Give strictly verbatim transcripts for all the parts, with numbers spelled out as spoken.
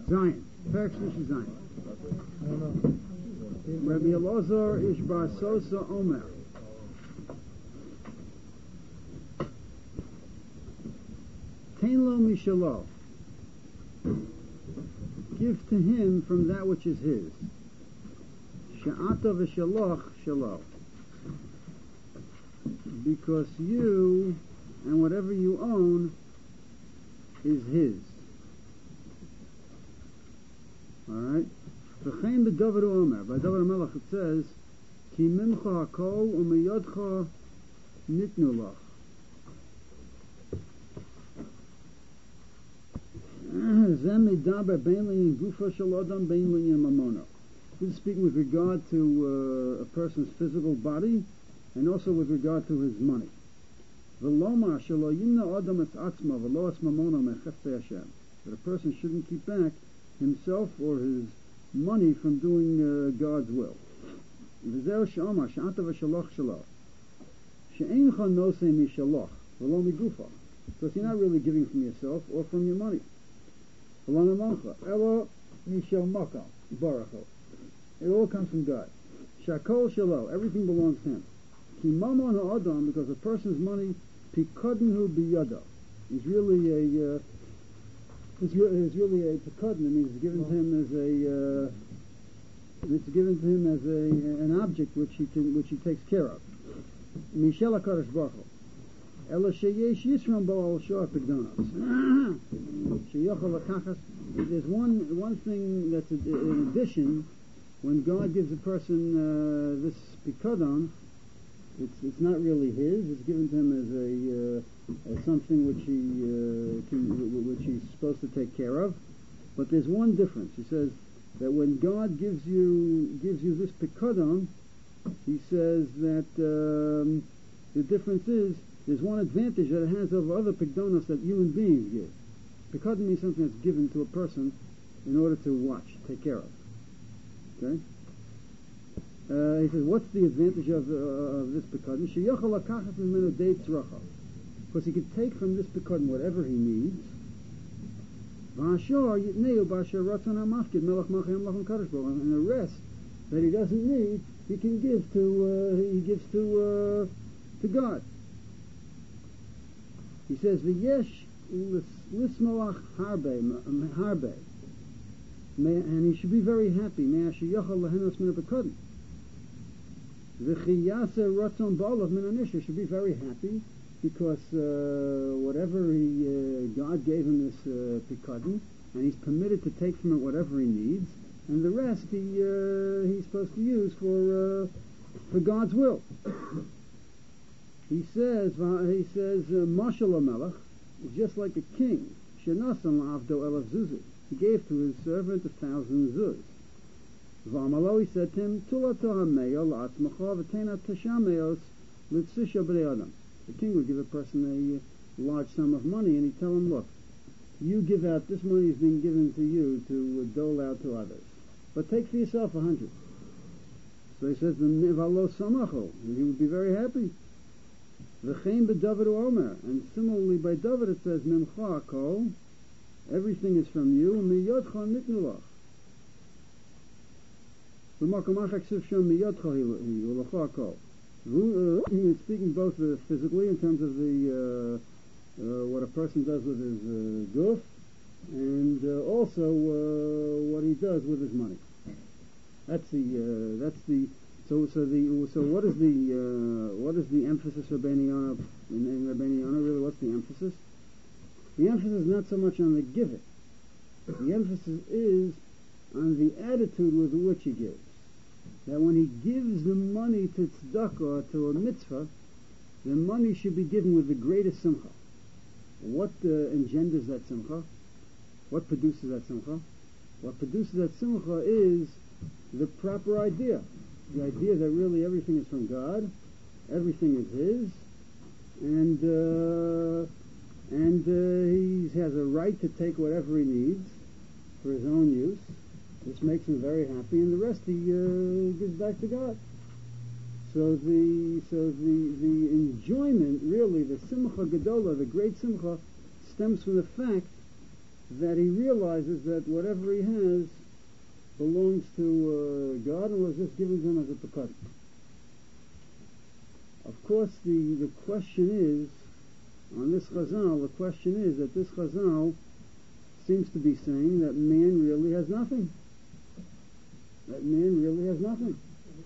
Zion. Perek Shlishi Zion. Rabbi Elazar Ish Bar Sosa Omer. Tein lo mishalo. Give to him from that which is his. She'ata v'shaloch shalo. Because you and whatever you own is his. Alright? V'chein b'davar Omer. By Davar Melech it says, Ki mimcha hakol u'miyodcha nitnu lach. Zem midaber bein l'yin gufa shel adam bein l'yin mamona. This is speaking with regard to uh, a person's physical body and also with regard to his money. V'lomar shelo yimna adam es atzma v'lo es mamona mechefte Hashem. That a person shouldn't keep back himself or his money from doing uh, God's will. V'zeu she'omar she'ata v'shaloch shelo. She'eincha nosei mishaloch v'lo migufa. Because you're not really giving from yourself or from your money. V'lo memoncha. Elo mishal makam. Baruch. It all comes from God. Shakol shelo. Everything belongs to him. Ki mamon ha'adam, because a person's money, pikadnu biyado, is really a uh, is, re- is really a pikadnu. It means it's given to him as a uh, it's given to him as a an object which he can which he takes care of. Mishel HaKadosh Baruch Hu. Ela sheyesh yisram bo al shor pigdonos. Sheyochel lakachas. There's one one thing that's a, in addition. When God gives a person uh, this pikadon, it's it's not really his. It's given to him as a uh, as something which he uh, can, which he's supposed to take care of. But there's one difference. He says that when God gives you gives you this pikadon, he says that um, the difference is there's one advantage that it has over other pikdonos that human beings give. Pikadon means something that's given to a person in order to watch, take care of. Okay. Uh, he says, what's the advantage of, uh, of this pikadon? Because he can take from this pikadon whatever he needs. And the rest that he doesn't need, he can give to uh, he gives to uh, to God. He says, "V'yesh lismoach harbe harbe," and he should be very happy. The chiyase ratzon ba'alav min anisha should be very happy because uh, whatever he uh, God gave him this uh, pikadon, and he's permitted to take from it whatever he needs, and the rest he uh, he's supposed to use for uh, for God's will. He says he says Mashal Melech is just like a king. Shenasan la'avdo elav zuzah. He gave to his servant a thousand zuz. V'amalo, he said to him, Tulato ha'meyo la'atzmacha v'tena teshameos l'tzisha b'nei adam. The king would give a person a large sum of money, and he'd tell him, look, you give out, this money is being given to you to dole out to others. But take for yourself a hundred. So he says, V'alo samacho, and he would be very happy. V'chein b'David Omer, and similarly by David it says, Mimcha kol, everything is from you, and miyodcha nitnu lach. He is speaking both uh, physically in terms of the uh, uh, what a person does with his uh, guf, and uh, also uh, what he does with his money. That's the uh, that's the so so the so what is the uh, what is the emphasis Rabbeinu Yonah in, in Rabbeinu Yonah really? What's the emphasis? The emphasis is not so much on the giving. The emphasis is on the attitude with which he gives. That when he gives the money to tzedakah, to a mitzvah, the money should be given with the greatest simcha. What uh, engenders that simcha? What produces that simcha? What produces that simcha is the proper idea. The idea that really everything is from God, everything is his, and uh, and uh, he has a right to take whatever he needs for his own use. This makes him very happy, and the rest he uh, gives back to God. So the so the the enjoyment, really, the simcha gedola, the great simcha, stems from the fact that he realizes that whatever he has belongs to uh, God and was just given to him as a pekut. Of course, the, the question is, on this Chazal, the question is that this Chazal seems to be saying that man really has nothing. That man really has nothing.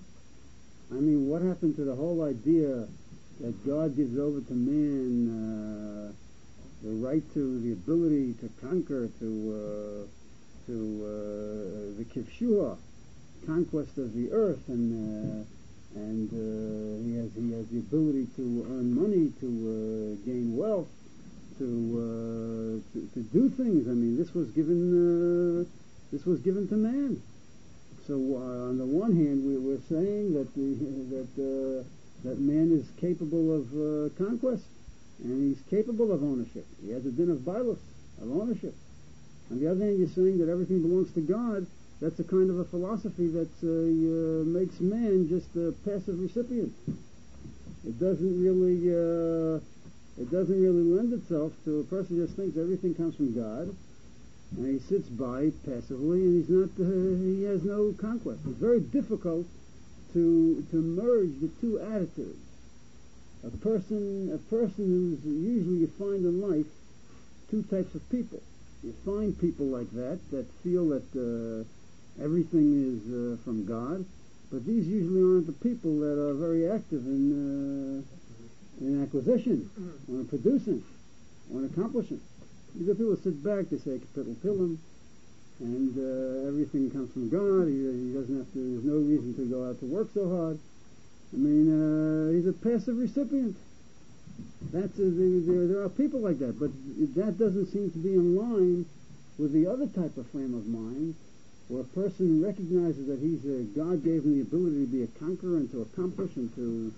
I mean, what happened to the whole idea that God gives over to man uh, the right to, the ability to conquer, to uh, to uh, the kivshua, conquest of the earth, and uh, and uh, he has he has the ability to earn money, to uh, gain wealth, to, uh, to to do things. I mean, this was given uh, this was given to man. So uh, on the one hand, we were saying that the, that uh, that man is capable of uh, conquest, and he's capable of ownership. He has a din of bailus, of ownership. On the other hand, you're saying that everything belongs to God. That's a kind of a philosophy that uh, uh, makes man just a passive recipient. It doesn't really uh, it doesn't really lend itself to a person who just thinks everything comes from God, and he sits by passively, and he's not uh, he has no conquest. It's very difficult to to merge the two attitudes. A person a person who's usually you find in life two types of people. You find people like that that feel that uh, everything is uh, from God, but these usually aren't the people that are very active in uh, in acquisition, or in producing, or in accomplishing. These are people who sit back, they say kapitel pilim, and uh, everything comes from God. He, he doesn't have to. There's no reason to go out to work so hard. I mean, uh, he's a passive recipient. That's a, there, there are people like that, but that doesn't seem to be in line with the other type of frame of mind, where a person recognizes that he's a, God gave him the ability to be a conqueror and to accomplish and to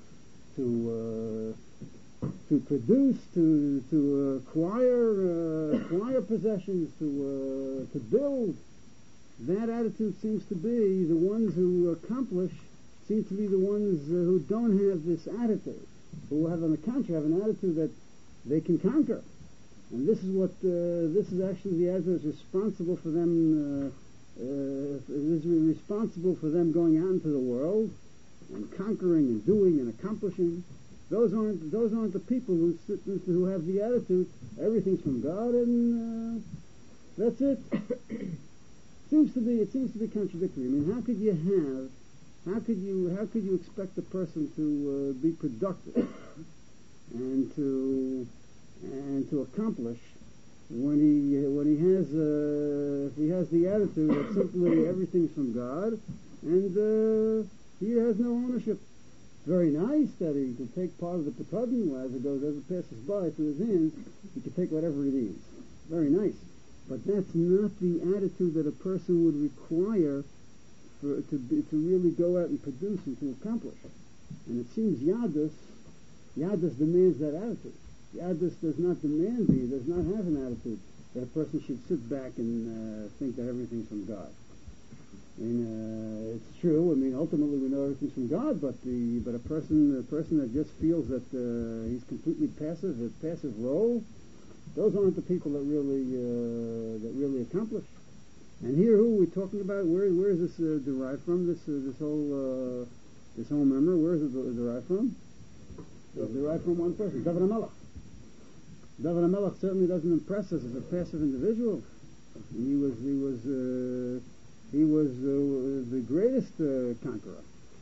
to uh, to produce, to to acquire uh, acquire possessions, to uh, to build. That attitude seems to be the ones who accomplish seem to be the ones uh, who don't have this attitude, who have on the contrary have an attitude that they can conquer. And this is what uh, this is actually the attitude that's responsible for them. Uh, uh, is responsible for them going out into the world and conquering and doing and accomplishing. Those aren't those aren't the people who sit, who have the attitude everything's from God and uh, that's it. seems to be it seems to be contradictory. I mean, how could you have how could you how could you expect a person to uh, be productive and to and to accomplish when he when he has uh, if he has the attitude that simply everything's from God and uh, he has no ownership? Very nice that he can take part of the pekudin as it goes as it passes by through his hands. He can take whatever he needs. Very nice, but that's not the attitude that a person would require for to be, to really go out and produce and to accomplish. And it seems Yadus Yadus demands that attitude. Yadus does not demand the, does not have an attitude that a person should sit back and uh, think that everything's from God. I mean, uh, it's true. I mean, ultimately we know everything's from God, but the but a person a person that just feels that uh, he's completely passive, a passive role, those aren't the people that really uh, that really accomplish. And here, who are we talking about? Where where is this uh, derived from? This uh, this whole uh, this whole member. Where is it derived from? It's derived from one person, David HaMelech. David HaMelech certainly doesn't impress us as a passive individual. He was he was uh, he was uh, the greatest uh, conqueror.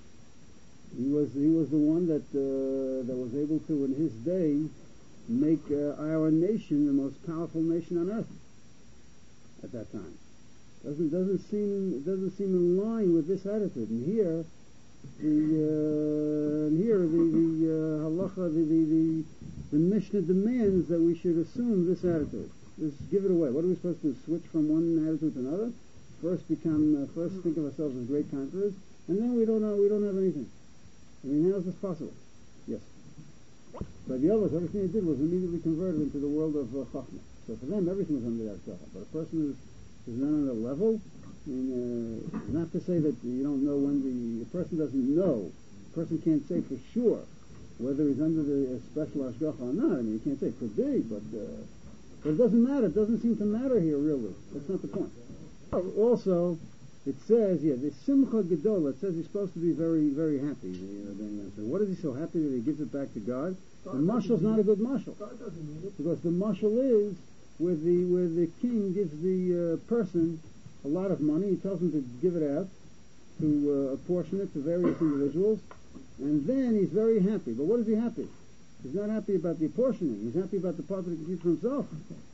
He was he was the one that uh, that was able to, in his day, make uh, our nation the most powerful nation on earth at that time. Doesn't doesn't seem doesn't seem in line with this attitude. And here, the uh, and here the the uh, halacha the the, the the Mishnah demands that we should assume this attitude. Just give it away. What are we supposed to do? Switch from one attitude to another? First become uh, first think of ourselves as great conquerors, and then we don't know we don't have anything. I mean, how is this possible? Yes. But the others, everything they did was immediately converted into the world of uh, Chachma. So for them, everything was under that Chachma. But a person who's is not on a level. I mean, uh, not to say that you don't know when the, the person doesn't know. The person can't say for sure whether he's under the uh, special hashgacha or not. I mean, you can't say it could be, but uh, But it doesn't matter. It doesn't seem to matter here, really. That's not the point. Also, it says, yeah, the Simcha Gedola, it says he's supposed to be very, very happy. You know, so what is he so happy that he gives it back to God? God the mushal's not a good mushal. God doesn't mean it. Because the mushal is where the, where the king gives the uh, person a lot of money. He tells him to give it out, to uh, apportion it to various individuals, and then he's very happy. But what is he happy? He's not happy about the apportioning. He's happy about the part that he can keep for himself.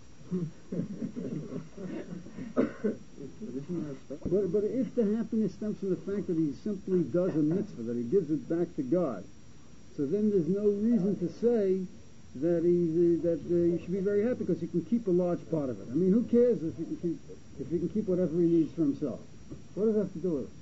but, but if the happiness stems from the fact that he simply does a mitzvah, that he gives it back to God, so then there's no reason to say that he that uh, you should be very happy because he can keep a large part of it. I mean, who cares if he can keep if he can keep whatever he needs for himself? What does that have to do with it?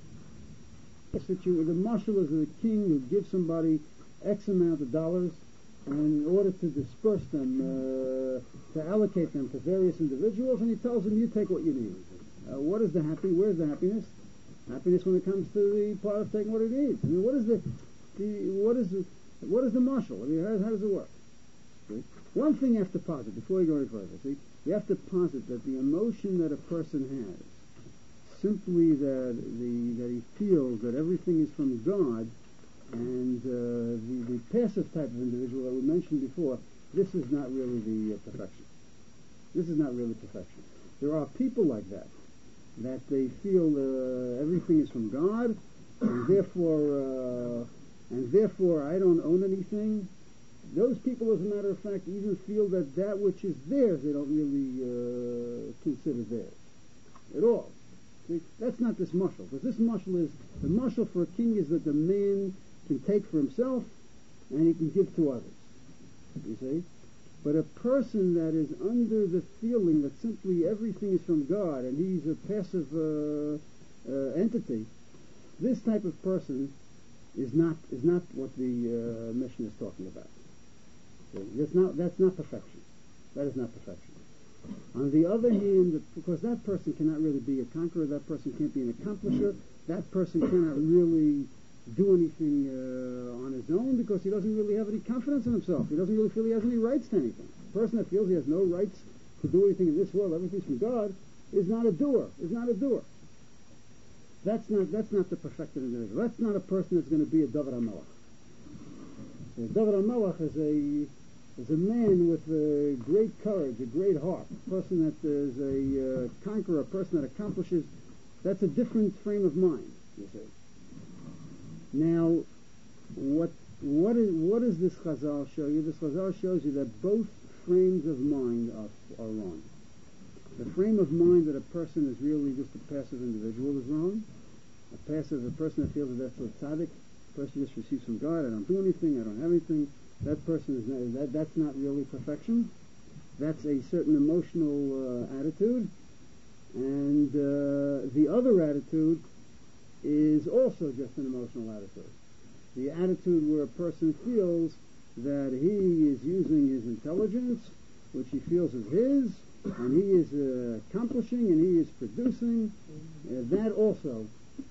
It's that you, the marshal is the king who gives somebody X amount of dollars, and in order to disperse them, uh, to allocate them to various individuals, and he tells them, you take what you need. Uh, what is the happy? Where's the happiness? Happiness when it comes to the part of taking what it needs. I mean, what is the, the what is the, what is the marshal? I mean, how, how does it work? See? One thing you have to posit before you go any further. See, you have to posit that the emotion that a person has, simply that the that he feels that everything is from God. And uh, the, the passive type of individual that we mentioned before, this is not really the uh, perfection. This is not really perfection. There are people like that, that they feel uh, everything is from God, and therefore, uh, and therefore I don't own anything. Those people, as a matter of fact, even feel that that which is theirs, they don't really uh, consider theirs at all. See, that's not this mushal, because this mushal is, the mushal for a king is that the man can take for himself and he can give to others. You see? But a person that is under the feeling that simply everything is from God and he's a passive uh, uh, entity, this type of person is not is not what the uh, mission is talking about. See? That's not that's not perfection. That is not perfection. On the other hand, because that person cannot really be a conqueror, that person can't be an accomplisher, that person cannot really do anything uh, on his own because he doesn't really have any confidence in himself. He doesn't really feel he has any rights to anything. A person that feels he has no rights to do anything in this world, everything's from God, is not a doer, is not a doer. That's not that's not the perfected individual. That's not a person that's going to be a David HaMelech. David HaMelech is a is a man with a great courage, a great heart, a person that is a uh, conqueror, a person that accomplishes. That's a different frame of mind, you see. Now, what what is what does this Chazal show you? This Chazal shows you that both frames of mind are, are wrong. The frame of mind that a person is really just a passive individual is wrong. A passive, a person that feels that that's a tzaddik, a person just receives from God, I don't do anything, I don't have anything, that person is not, that, that's not really perfection. That's a certain emotional uh, attitude. And uh, the other attitude is also just an emotional attitude. The attitude where a person feels that he is using his intelligence, which he feels is his, and he is uh, accomplishing and he is producing, uh, that also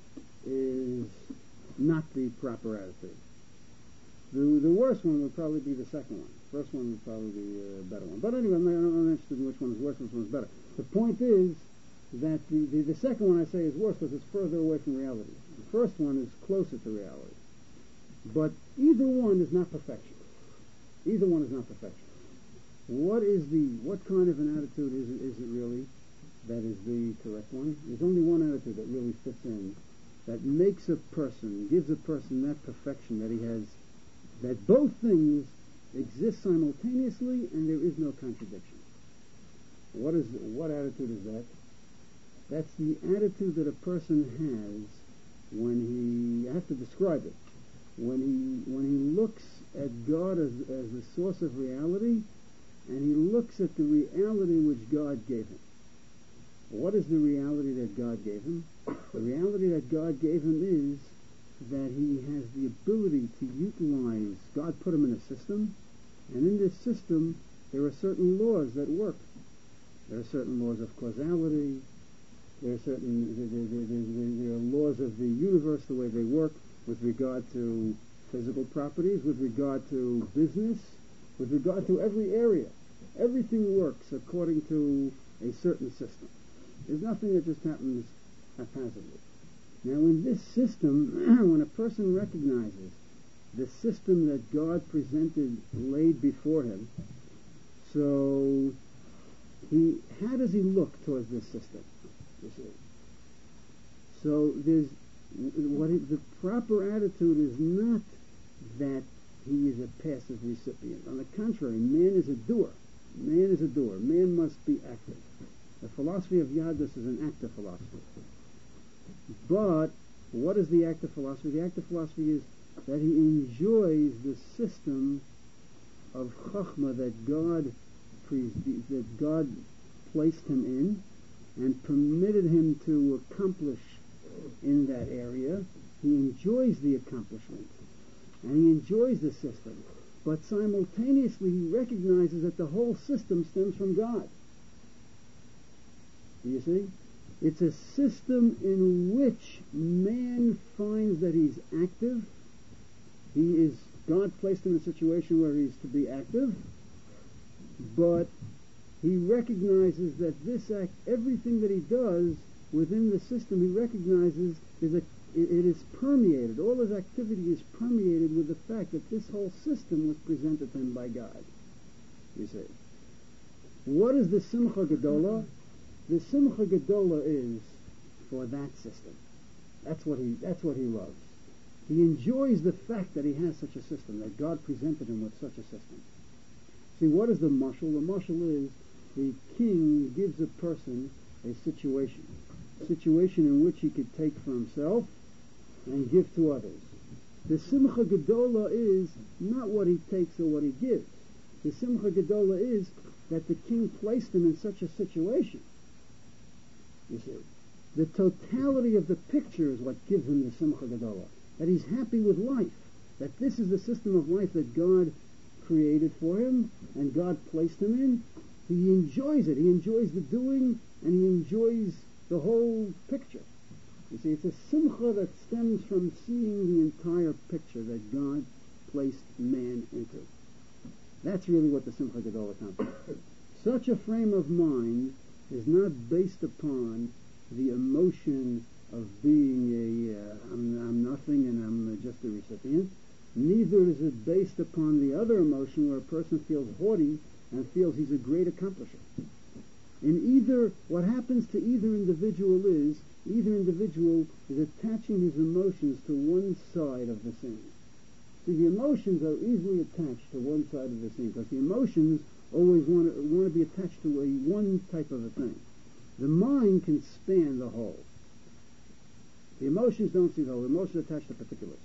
is not the proper attitude. The, the worst one would probably be the second one. The first one would probably be a better one. But anyway, I'm not, I'm not interested in which one is worse, which one is better. The point is that the, the, the second one I say is worse because it's further away from reality. The first one is closer to reality. But either one is not perfection. Either one is not perfection. What is the, what kind of an attitude is it, is it really that is the correct one? There's only one attitude that really fits in, that makes a person, gives a person that perfection that he has, that both things exist simultaneously and there is no contradiction. What is, what attitude is that? That's the attitude that a person has when he, I have to describe it, when he when he looks at God as, as the source of reality, and he looks at the reality which God gave him. What is the reality that God gave him? The reality that God gave him is that he has the ability to utilize, God put him in a system, and in this system there are certain laws that work. There are certain laws of causality. There are certain there, there, there, there are laws of the universe, the way they work, with regard to physical properties, with regard to business, with regard to every area. Everything works according to a certain system. There's nothing that just happens haphazardly. Now in this system, when a person recognizes the system that God presented, laid before him, so he, how does he look towards this system? You see. So there's, what he, the proper attitude is not that he is a passive recipient. On the contrary, man is a doer. Man is a doer. Man must be active. The philosophy of Yadus is an active philosophy. But what is the active philosophy? The active philosophy is that he enjoys the system of Chachma that God that God placed him in and permitted him to accomplish in that area. He enjoys the accomplishment and he enjoys the system, but simultaneously he recognizes that the whole system stems from God. Do you see? It's a system in which man finds that he's active. He is, God placed him in a situation where he's to be active, but he recognizes that this act, everything that he does within the system, he recognizes is a, it is permeated. All his activity is permeated with the fact that this whole system was presented to him by God. You see. What is the Simcha Gedola? The Simcha Gedola is for that system. That's what he, that's what he loves. He enjoys the fact that he has such a system, that God presented him with such a system. See, what is the mashal? The mashal is the king gives a person a situation, a situation in which he could take for himself and give to others. The Simcha Gedola is not what he takes or what he gives. The Simcha Gedola is that the king placed him in such a situation. You see, the totality of the picture is what gives him the Simcha Gedola. That he's happy with life. That this is the system of life that God created for him and God placed him in. He enjoys it. He enjoys the doing and he enjoys the whole picture. You see, it's a simcha that stems from seeing the entire picture that God placed man into. That's really what the Simcha Gedola accomplishes. Such a frame of mind is not based upon the emotion of being a, uh, I'm, I'm nothing and I'm just a recipient. Neither is it based upon the other emotion where a person feels haughty and feels he's a great accomplisher. In either, what happens to either individual is, either individual is attaching his emotions to one side of the scene. See, the emotions are easily attached to one side of the scene because the emotions always want to, want to be attached to a one type of a thing. The mind can span the whole. The emotions don't see the whole. The emotions are attached to particulars.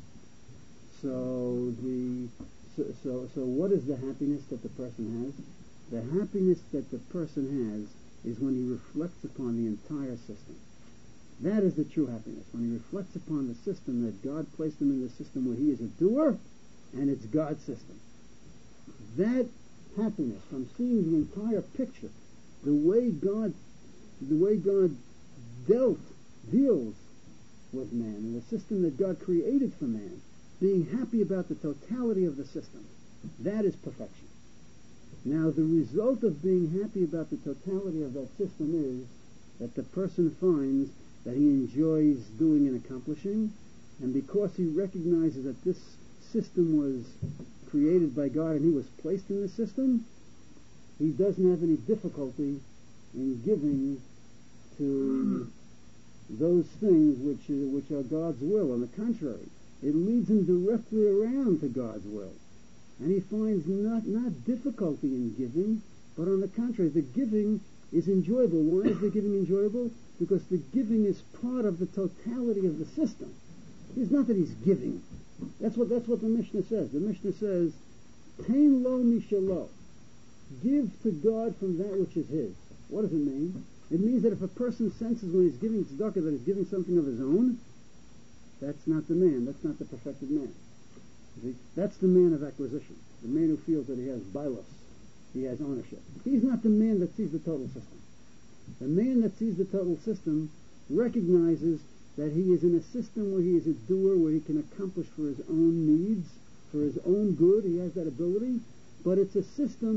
So the so, so so what is the happiness that the person has? The happiness that the person has is when he reflects upon the entire system. That is the true happiness. When he reflects upon the system that God placed him in, the system where he is a doer, and it's God's system. That happiness from seeing the entire picture, the way God, the way God dealt, deals with man, and the system that God created for man, being happy about the totality of the system, that is perfection. Now, the result of being happy about the totality of that system is that the person finds that he enjoys doing and accomplishing, and because he recognizes that this system was created by God and he was placed in the system, he doesn't have any difficulty in giving to those things which are, which are God's will. On the contrary, it leads him directly around to God's will. And he finds not, not difficulty in giving, but on the contrary, the giving is enjoyable. Why is the giving enjoyable? Because the giving is part of the totality of the system. It's not that he's giving. That's what that's what the Mishnah says. The Mishnah says, Tein lo mishalo. Give to God from that which is his. What does it mean? It means that if a person senses when he's giving tzedakah that he's giving something of his own, that's not the man. That's not the perfected man. See? That's the man of acquisition. The man who feels that he has bilos. He has ownership. He's not the man that sees the total system. The man that sees the total system recognizes that he is in a system where he is a doer, where he can accomplish for his own needs, for his own good. He has that ability. But it's a system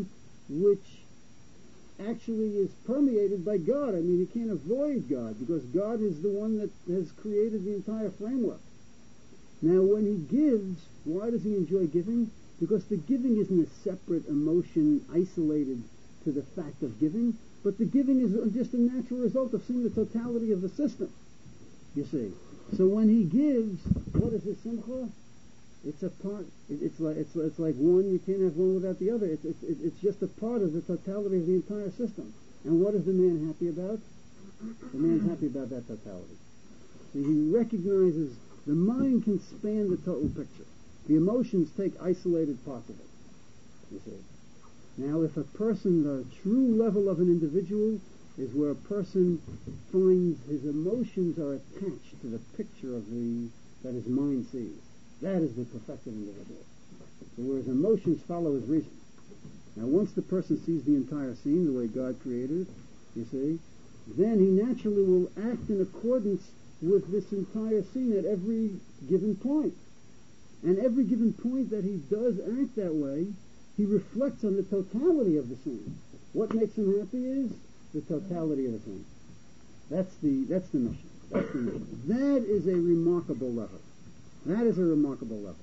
which actually is permeated by God. I mean, you can't avoid God, because God is the one that has created the entire framework. Now, when he gives, why does he enjoy giving? Because the giving isn't a separate emotion isolated to the fact of giving, but the giving is just a natural result of seeing the totality of the system, you see. So when he gives, what is his simcha? It's a part. It, it's like it's it's like one. You can't have one without the other. It's it's it's just a part of the totality of the entire system. And what is the man happy about? The man's happy about that totality. So he recognizes the mind can span the total picture. The emotions take isolated parts of it. You see. Now, if a person, the true level of an individual is where a person finds his emotions are attached to the picture of the that his mind sees. That is the perfected individual. So whereas emotions follow his reason. Now once the person sees the entire scene the way God created it, you see, then he naturally will act in accordance with this entire scene at every given point. And every given point that he does act that way, he reflects on the totality of the scene. What makes him happy is the totality of the scene. That's the that's the mission. That's the mission. That is a remarkable level. That is a remarkable level.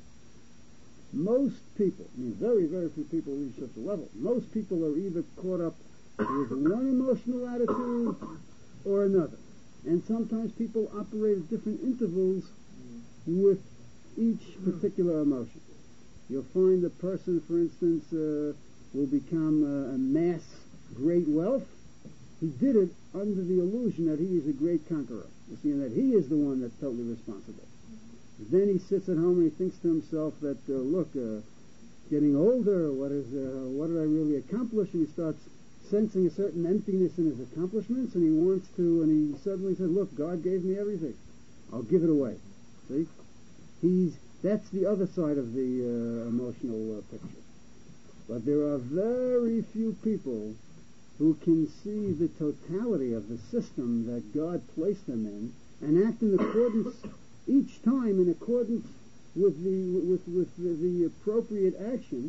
Most people, I mean very, very few people reach such a level. Most people are either caught up with one emotional attitude or another. And sometimes people operate at different intervals with each particular emotion. You'll find a person, for instance, uh, will become uh, amass great wealth. He did it under the illusion that he is a great conqueror. You see, and that he is the one that's totally responsible. Then he sits at home and he thinks to himself that, uh, look, uh, getting older, what is, uh, what did I really accomplish? And he starts sensing a certain emptiness in his accomplishments, and he wants to, and he suddenly said, look, God gave me everything. I'll give it away. See? He's, that's the other side of the uh, emotional uh, picture. But there are very few people who can see the totality of the system that God placed them in and act in accordance each time in accordance with the with with the, the appropriate action,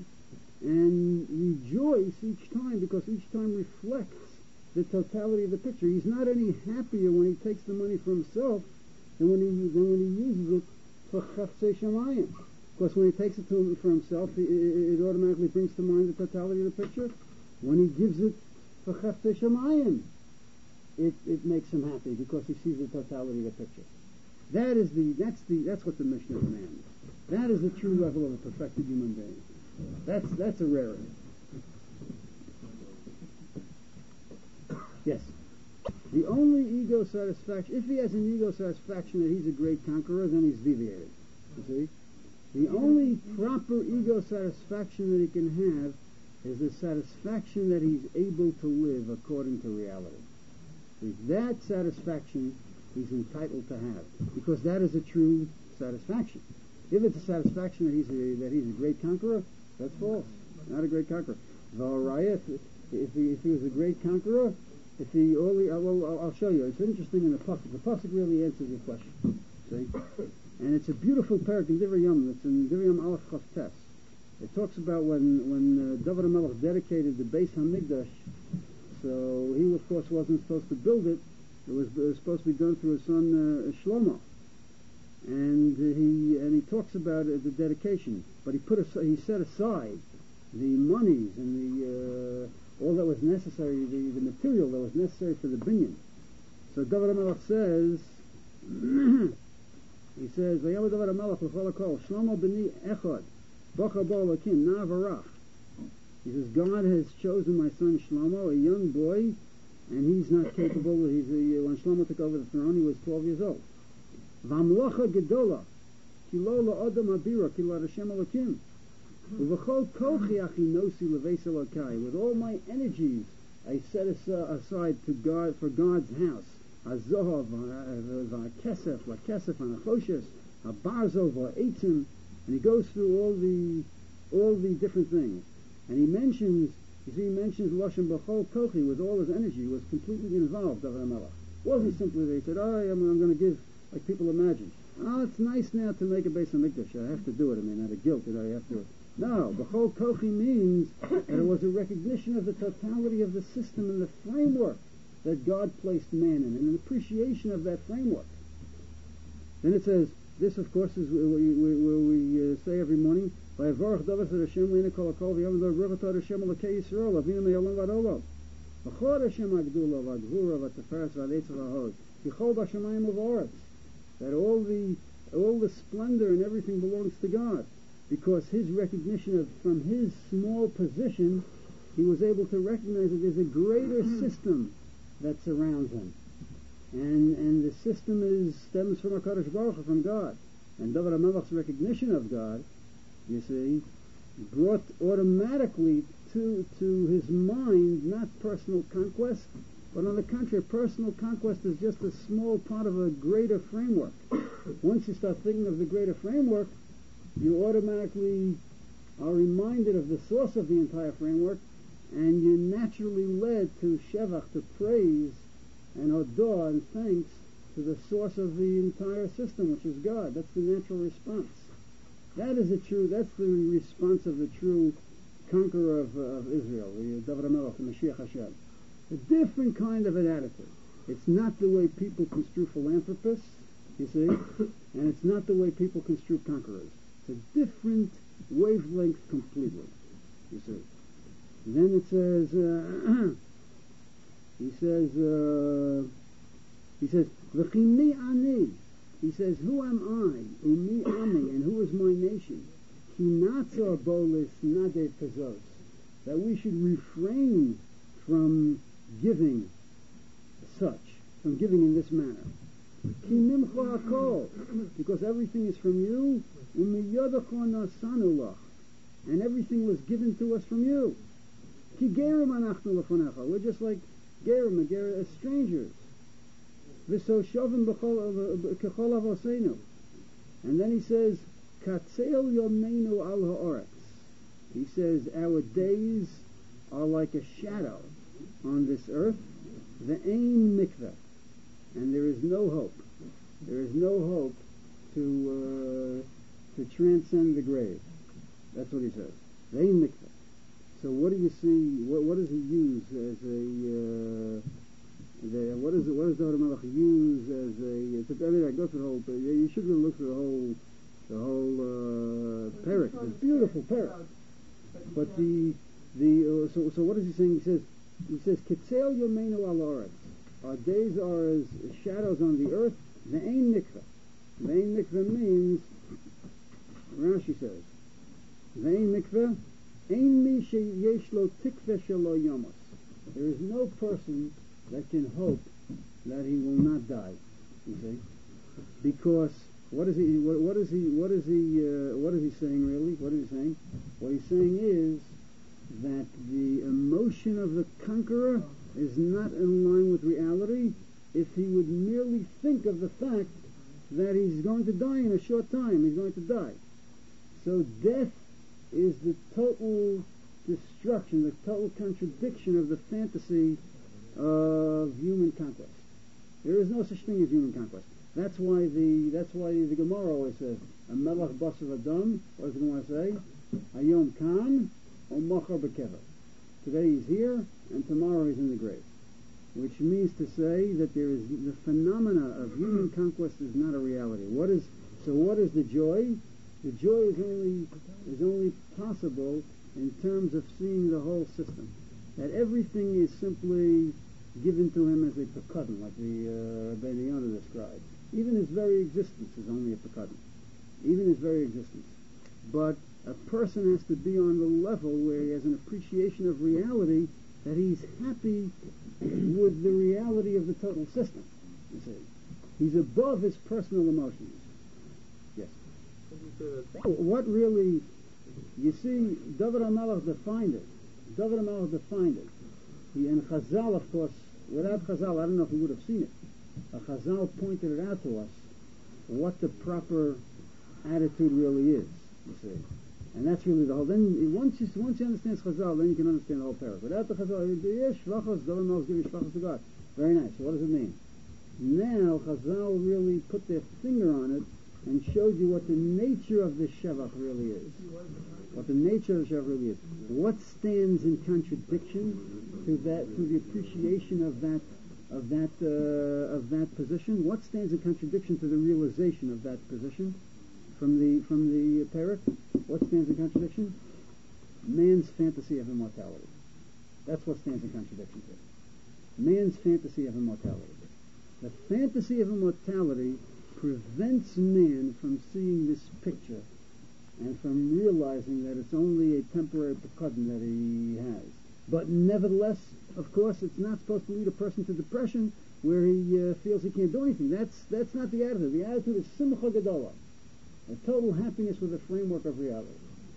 and rejoice each time because each time reflects the totality of the picture. He's not any happier when he takes the money for himself than when he than when he uses it for chaftzei shamayim. Because when he takes it to for himself, it, it automatically brings to mind the totality of the picture. When he gives it for chaftzei shamayim, it it makes him happy because he sees the totality of the picture. That is the that's the that's what the Mishnah demands. That is the true level of a perfected human being. That's that's a rarity. Yes. The only ego satisfaction, if he has an ego satisfaction that he's a great conqueror, then he's deviated. You see? The only proper ego satisfaction that he can have is the satisfaction that he's able to live according to reality. See, that satisfaction he's entitled to have, because that is a true satisfaction. If it's a satisfaction that he's a, that he's a great conqueror, that's false. Not a great conqueror. If, if, he, if he was a great conqueror, if he only, uh, well, I'll show you. It's interesting in the pasuk. The pasuk really answers your question. See, and it's a beautiful parak in Divrei Yom. It's in Divrei Yom Aleph Chaf Tes. It talks about when when uh, David HaMelech dedicated the Beis Hamikdash. So he, of course, wasn't supposed to build it. It was, it was supposed to be done through his son uh, Shlomo, and uh, he and he talks about uh, the dedication. But he put a, he set aside the monies and the uh, all that was necessary, the, the material that was necessary for the binyan. So David HaMelech says, he says, "Vayam David HaMelech l'chol hakol Shlomo b'ni echad bocha bo Elokim na'avarach." He says, God has chosen my son Shlomo, a young boy. And he's not capable. He's a, when Shlomo took over the throne, he was twelve years old. V'amlocha gedola, ki lo la'odam habira, ki lo Hashem Elokim. U'v'chol kochi achi nosi leveis Elokai. With all my energies, I set aside to God for God's house. Hazohav, v'akesef, v'akesef, v'achoshes, habarzov, v'eitzim. And he goes through all the all the different things, and he mentions. You see, he mentions Lashon B'chol Kochi with all his energy. He was completely involved, David HaMelech. It wasn't simply that he said, oh, I'm, I'm going to give, like people imagine. Oh, it's nice now to make a Beis Hamikdash. I have to do it. I mean, out of guilt, you know, you have to, No, B'chol Kochi means that it was a recognition of the totality of the system and the framework that God placed man in, and an appreciation of that framework. Then it says, this of course is where we, where we uh, say every morning, V'yavorach davas ad Hashem le'ina kol hakol v'yom do ruchat ad Hashem l'kei Yisrael avinu me'olam v'ad olam v'chod Hashem ha'gdula v'adhura v'teferes v'adetz v'ahod v'chol b'shamayim v'oretz, that all the all the splendor and everything belongs to God, because his recognition of, from his small position, he was able to recognize that there's a greater system that surrounds him. And and the system is stems from HaKadosh Baruch Hu, from God. And David HaMelech's recognition of God, you see, brought automatically to to his mind not personal conquest, but on the contrary, personal conquest is just a small part of a greater framework. Once you start thinking of the greater framework, you automatically are reminded of the source of the entire framework, and you're naturally led to shevach, to praise, and hodah, and thanks to the source of the entire system, which is God. That's the natural response. That is the true, that's the response of the true conqueror of, uh, of Israel, the David HaMelech, the Mashiach Hashem. A different kind of an attitude. It's not the way people construe philanthropists, you see, and it's not the way people construe conquerors. It's a different wavelength completely, you see. And then it says, uh, he says, uh, he says, V'chimi ani, he says, who am I, umi ami, and who is my nation? Kinatzor bolis nade pezos, that we should refrain from giving such, from giving in this manner. Ki mimcha hakol, because everything is from you, umiyodacho nasanu lach, and everything was given to us from you. Ki gerim anachnu lefonecha, we're just like gerim, ger- as strangers. V'so shovim kechol avoseinu, and then he says, katzeil yomeinu al ha'aretz. He says, our days are like a shadow on this earth, the ain mikveh, and there is no hope. There is no hope to uh, to transcend the grave. That's what he says. The ain mikveh. So what do you see? What, what does he use as a? Uh, the, what is it? What does David HaMelech use as a? It's a I mean, I go through the whole. But you should really look through the whole, the whole uh, parak. It's a beautiful parak. But the the uh, so so what is he saying? He says. He says, Kitzel yomeinu al haaretz. Our days are as shadows on the earth. The ein mikveh. The ein mikveh means, Rashi says, the ein mikveh, ein mi sheyesh lo tikveh shelo yomos. There is no person that can hope that he will not die. You see, because what is he? What, what is he? What is he? Uh, what is he saying? Really? What is he saying? What he's saying is that the emotion of the conqueror is not in line with reality if he would merely think of the fact that he's going to die in a short time. He's going to die. So death is the total destruction, the total contradiction of the fantasy of human conquest. There is no such thing as human conquest. That's why the that's why the Gemara always says, a melech basar adam. What does the Gemara say? Hayom kan. Today he's here, and tomorrow he's in the grave. Which means to say that there is the phenomena of human conquest is not a reality. What is so? What is the joy? The joy is only is only possible in terms of seeing the whole system. That everything is simply given to him as a pekudin, like the uh, Rabbeinu Yonah described. Even his very existence is only a pekudin. Even his very existence, but a person has to be on the level where he has an appreciation of reality, that he's happy with the reality of the total system, you see. He's above his personal emotions. Yes. What really, you see, David HaMelech defined it. David HaMelech defined it. He, and Chazal, of course, without Chazal, I don't know if we would have seen it. Uh, Chazal pointed it out to us, what the proper attitude really is, you see. And that's really the whole. Then once you once you understand Chazal, then you can understand the whole parak. Without the Chazal, yes, shvachos, David HaMelech giving shvachos to God. Very nice. So what does it mean? Now Chazal really put their finger on it and showed you what the nature of the Shevach really is. What the nature of the Shevach really is. What stands in contradiction to that, to the appreciation of that, of that, uh, of that position? What stands in contradiction to the realization of that position from the from the Perek? What stands in contradiction? Man's fantasy of immortality. That's what stands in contradiction to it. Man's fantasy of immortality. The fantasy of immortality prevents man from seeing this picture and from realizing that it's only a temporary pekudin that he has. But nevertheless, of course, it's not supposed to lead a person to depression where he uh, feels he can't do anything. That's that's not the attitude. The attitude is simcha gedola, a total happiness with a framework of reality.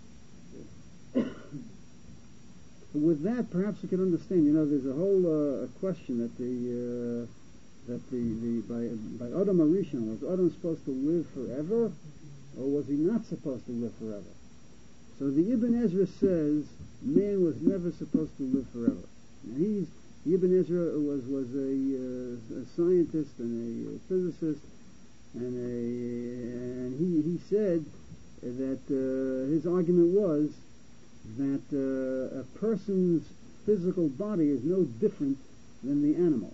With that, perhaps we can understand. You know, there's a whole uh, question that the uh, that the, the by by Adam Arishon, was Adam supposed to live forever, or was he not supposed to live forever? So the Ibn Ezra says man was never supposed to live forever. Now he's Ibn Ezra was was a, uh, a scientist and a physicist, and a and he he said that uh, his argument was that uh, a person's physical body is no different than the animal.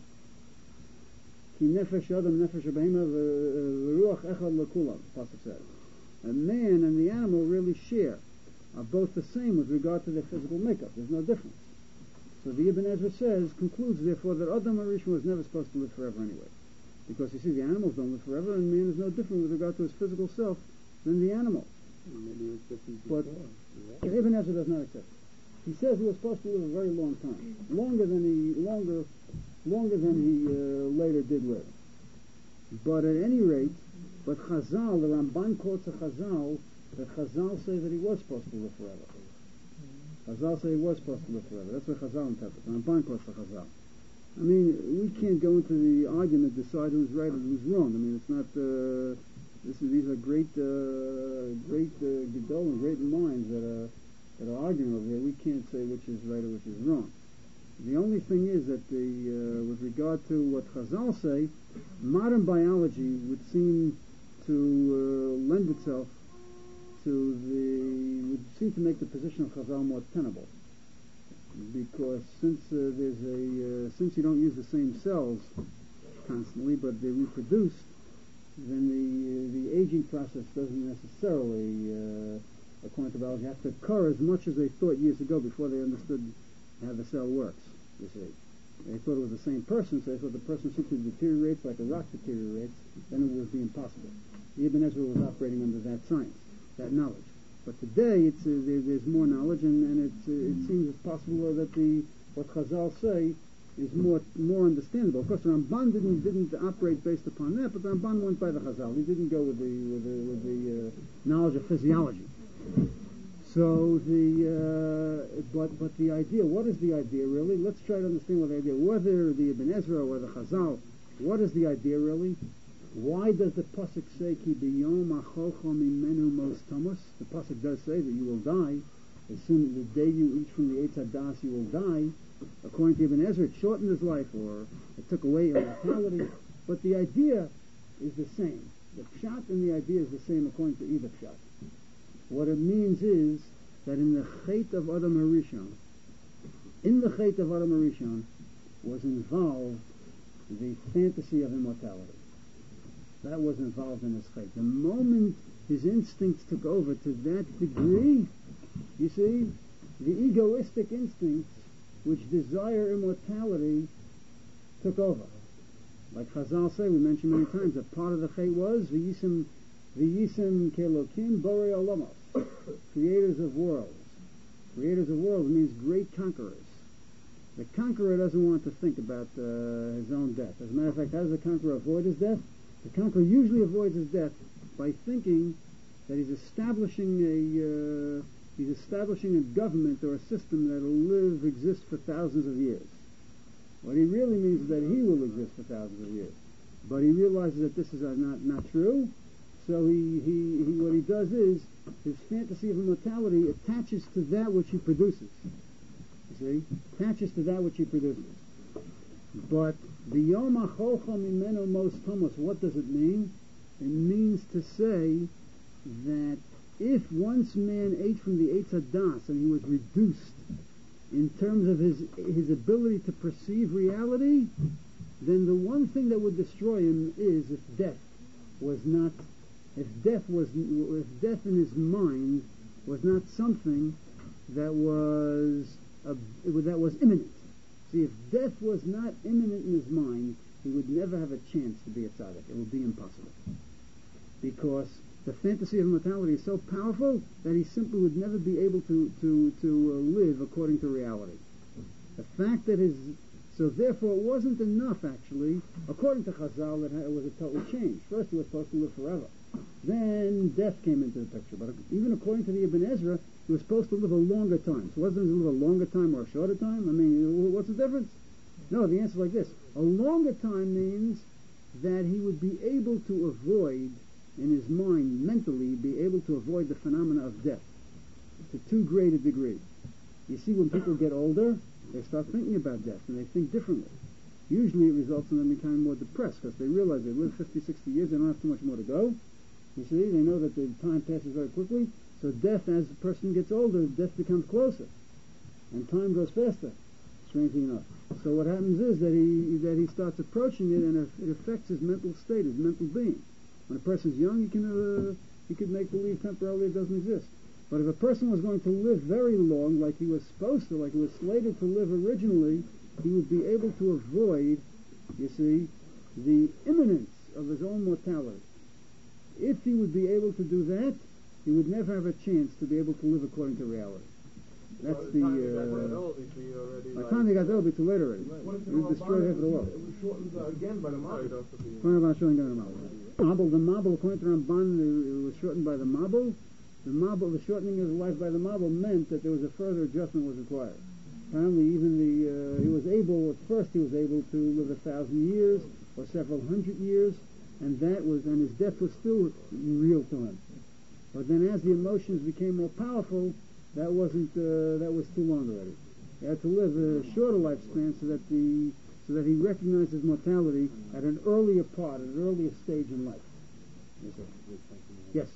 Ki nefesh adam nefesh behema v'ruach echad l'kulam, Pasuk says. A man and the animal really share, are both the same with regard to their physical makeup. There's no difference. So the Ibn Ezra says, concludes therefore that Adam Arishon was never supposed to live forever anyway. Because you see, the animals don't live forever, and man is no different with regard to his physical self than the animal. Maybe it was different But before. Ibn Ezra does not accept it. He says he was supposed to live a very long time, longer than he longer longer than he uh, later did live. But at any rate, but Chazal, the Ramban quotes a Chazal that Chazal say that he was supposed to live forever. Chazal say he was supposed to live forever. That's what Chazal interprets. Ramban quotes the Chazal. I mean, we can't go into the argument, decide who's right and who's wrong. I mean, it's not. Uh, this is, these are great, uh, great uh, gedol and great minds that are that are arguing over here. We can't say which is right or which is wrong. The only thing is that the, uh, with regard to what Chazal say, modern biology would seem to uh, lend itself to the would seem to make the position of Chazal more tenable, because since uh, there's a uh, since you don't use the same cells constantly, but they reproduce, then the uh, the aging process doesn't necessarily, uh, according to biology, have to occur as much as they thought years ago before they understood how the cell works. You see, they thought it was the same person, so they thought the person simply deteriorates like a rock deteriorates. Then it would be impossible. Ibn Ezra was operating under that science, that knowledge. But today, it's uh, there, there's more knowledge, and, and it's, uh, it seems it's possible that the what Chazal say is more more understandable. Of course, the Ramban didn't didn't operate based upon that, but the Ramban went by the Chazal. He didn't go with the with the, with the uh, knowledge of physiology. So the uh, but but the idea, what is the idea really? Let's try to understand what the idea. Whether the Ibn Ezra or the Chazal, what is the idea really? Why does the pasuk say ki biyom acholcha mimenu mos tamus? The pasuk does say that you will die as soon as the day you eat from the Eitz Hadas, you will die. According to Ibn Ezra, it shortened his life, or it took away immortality. But the idea is the same. The pshat and the idea is the same according to either pshat. What it means is that in the Chet of Adam Harishon, in the Chet of Adam Harishon was involved the fantasy of immortality. That was involved in his Chet. The moment his instincts took over to that degree, you see, the egoistic instincts which desire immortality took over. Like Chazal say, we mentioned many times, that part of the Chet was V'yisim V'yisim Kelokim Borei Olamos, creators of worlds. Creators of worlds means great conquerors. The conqueror doesn't want to think about uh, his own death. As a matter of fact, how does the conqueror avoid his death? The conqueror usually avoids his death by thinking that he's establishing a uh, he's establishing a government or a system that will live exist for thousands of years. What he really means is that he will exist for thousands of years. But he realizes that this is uh, not not true. So he, he, he what he does is his fantasy of immortality attaches to that which he produces. You see, attaches to that which he produces. But the Yom Acholcha Mimeno Mos Tomos, what does it mean? It means to say that if once man ate from the Eitz Hadas and he was reduced in terms of his his ability to perceive reality, then the one thing that would destroy him is if death was not, if death was, if death in his mind was not something that was a, that was imminent. See, if death was not imminent in his mind, he would never have a chance to be a tzaddik. It would be impossible, because the fantasy of immortality is so powerful that he simply would never be able to to to uh, live according to reality. The fact that his so therefore it wasn't enough actually, according to Chazal, that it was a total change. First he was supposed to live forever, then death came into the picture. But even according to the Ibn Ezra, he was supposed to live a longer time. So wasn't it live a longer time or a shorter time? I mean, what's the difference? No, the answer is like this: a longer time means that he would be able to avoid, in his mind, mentally, be able to avoid the phenomena of death to too great a degree. You see, when people get older, they start thinking about death, and they think differently. Usually it results in them becoming more depressed, because they realize they live fifty, sixty years, they don't have too much more to go. You see, they know that the time passes very quickly, so death, as the person gets older, death becomes closer, and time goes faster, strangely enough. So what happens is that he that he starts approaching it, and it affects his mental state, his mental being. When a person's young, he can uh, he could make believe temporarily it doesn't exist. But if a person was going to live very long, like he was supposed to, like he was slated to live originally, he would be able to avoid, you see, the imminence of his own mortality. If he would be able to do that, he would never have a chance to be able to live according to reality. That's By the. time Uh, he got that old, he'd be already by the like- time he got there, it'll be too late already. What if He would destroy half of the world. It was shortened uh, again by the No, he'd Mabul. also be- According to Ramban, showing down the Mabul. Mabul, the Mabul, according to Ramban, it was shortened by the Mabul. The Mabul, the shortening of the life by the Mabul meant that there was a further adjustment was required. Apparently, even the uh, he was able at first he was able to live a thousand years or several hundred years, and that was and his death was still real to him. But then, as the emotions became more powerful, that wasn't uh, that was too long already. He had to live a shorter lifespan so that the so that he recognized his mortality at an earlier part, at an earlier stage in life. Yes.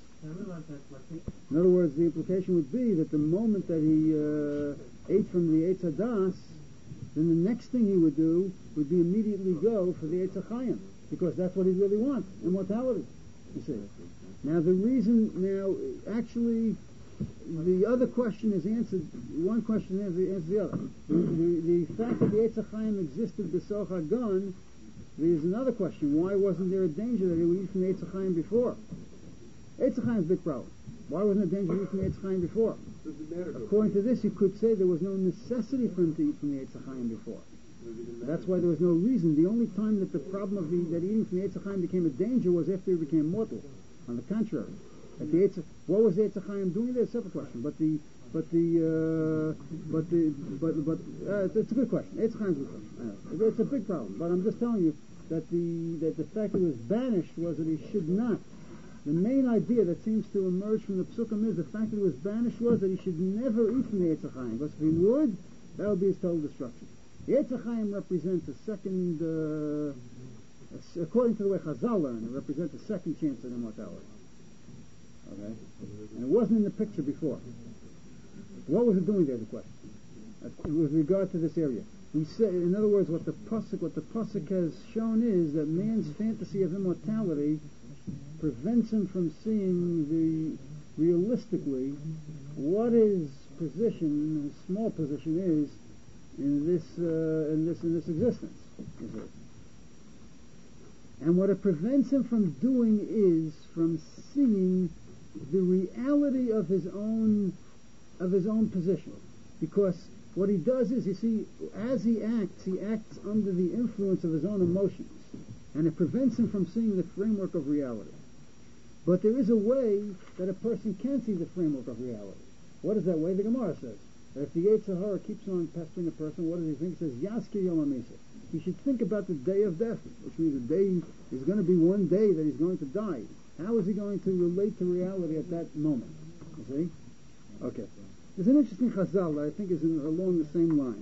In other words, the implication would be that the moment that he uh, ate from the Eitz Hadas, then the next thing he would do would be immediately go for the Eitz HaChaim, because that's what he really wants, immortality. You see. Now the reason, now actually, the other question is answered. One question answers, answers the other. The, the, the fact that the Eitz HaChaim existed b'soch hagan, there's another question. Why wasn't there a danger that he would eat from the Eitz HaChaim before? Eitz HaChaim is a big problem. Why wasn't there danger to eat from the Eitz HaChaim before? Doesn't matter. According to this, you could say there was no necessity for him to eat from the Eitz HaChaim before. That's why there was no reason. The only time that the problem of the, that eating from the Eitz HaChaim became a danger was after he became mortal. On the contrary, at the Eitz, what was the Eitz HaChaim doing there? It's a separate question. But the but the uh, but the but but uh, it's, it's a good question. Eitz HaChaim is a good question. Uh, it's a big problem. But I'm just telling you that the that the fact that he was banished was that he should not. The main idea that seems to emerge from the Psukim is the fact that he was banished was that he should never eat from the Eitz HaChaim. Because if he would, that would be his total destruction. The Eitz HaChaim represents a second, uh, a, according to the way Chazal learned, it represents a second chance at immortality. Okay? And it wasn't in the picture before. What was it doing there, the question? Uh, with regard to this area. We say, in other words, what the Pasuk, what the Pasuk has shown is that man's fantasy of immortality prevents him from seeing the realistically what his position, his small position, is in this uh, in this in this existence. You see. And what it prevents him from doing is from seeing the reality of his own of his own position, because what he does is, you see, as he acts, he acts under the influence of his own emotions, and it prevents him from seeing the framework of reality. But there is a way that a person can see the framework of reality. What is that way? The Gemara says that if the Yetzer Hara keeps on pestering a person, what does he think? He says, Yaskir Yom HaMisa. He should think about the day of death, which means the day is going to be one day that he's going to die. How is he going to relate to reality at that moment? You see? Okay. There's an interesting chazal that I think is in, along the same line.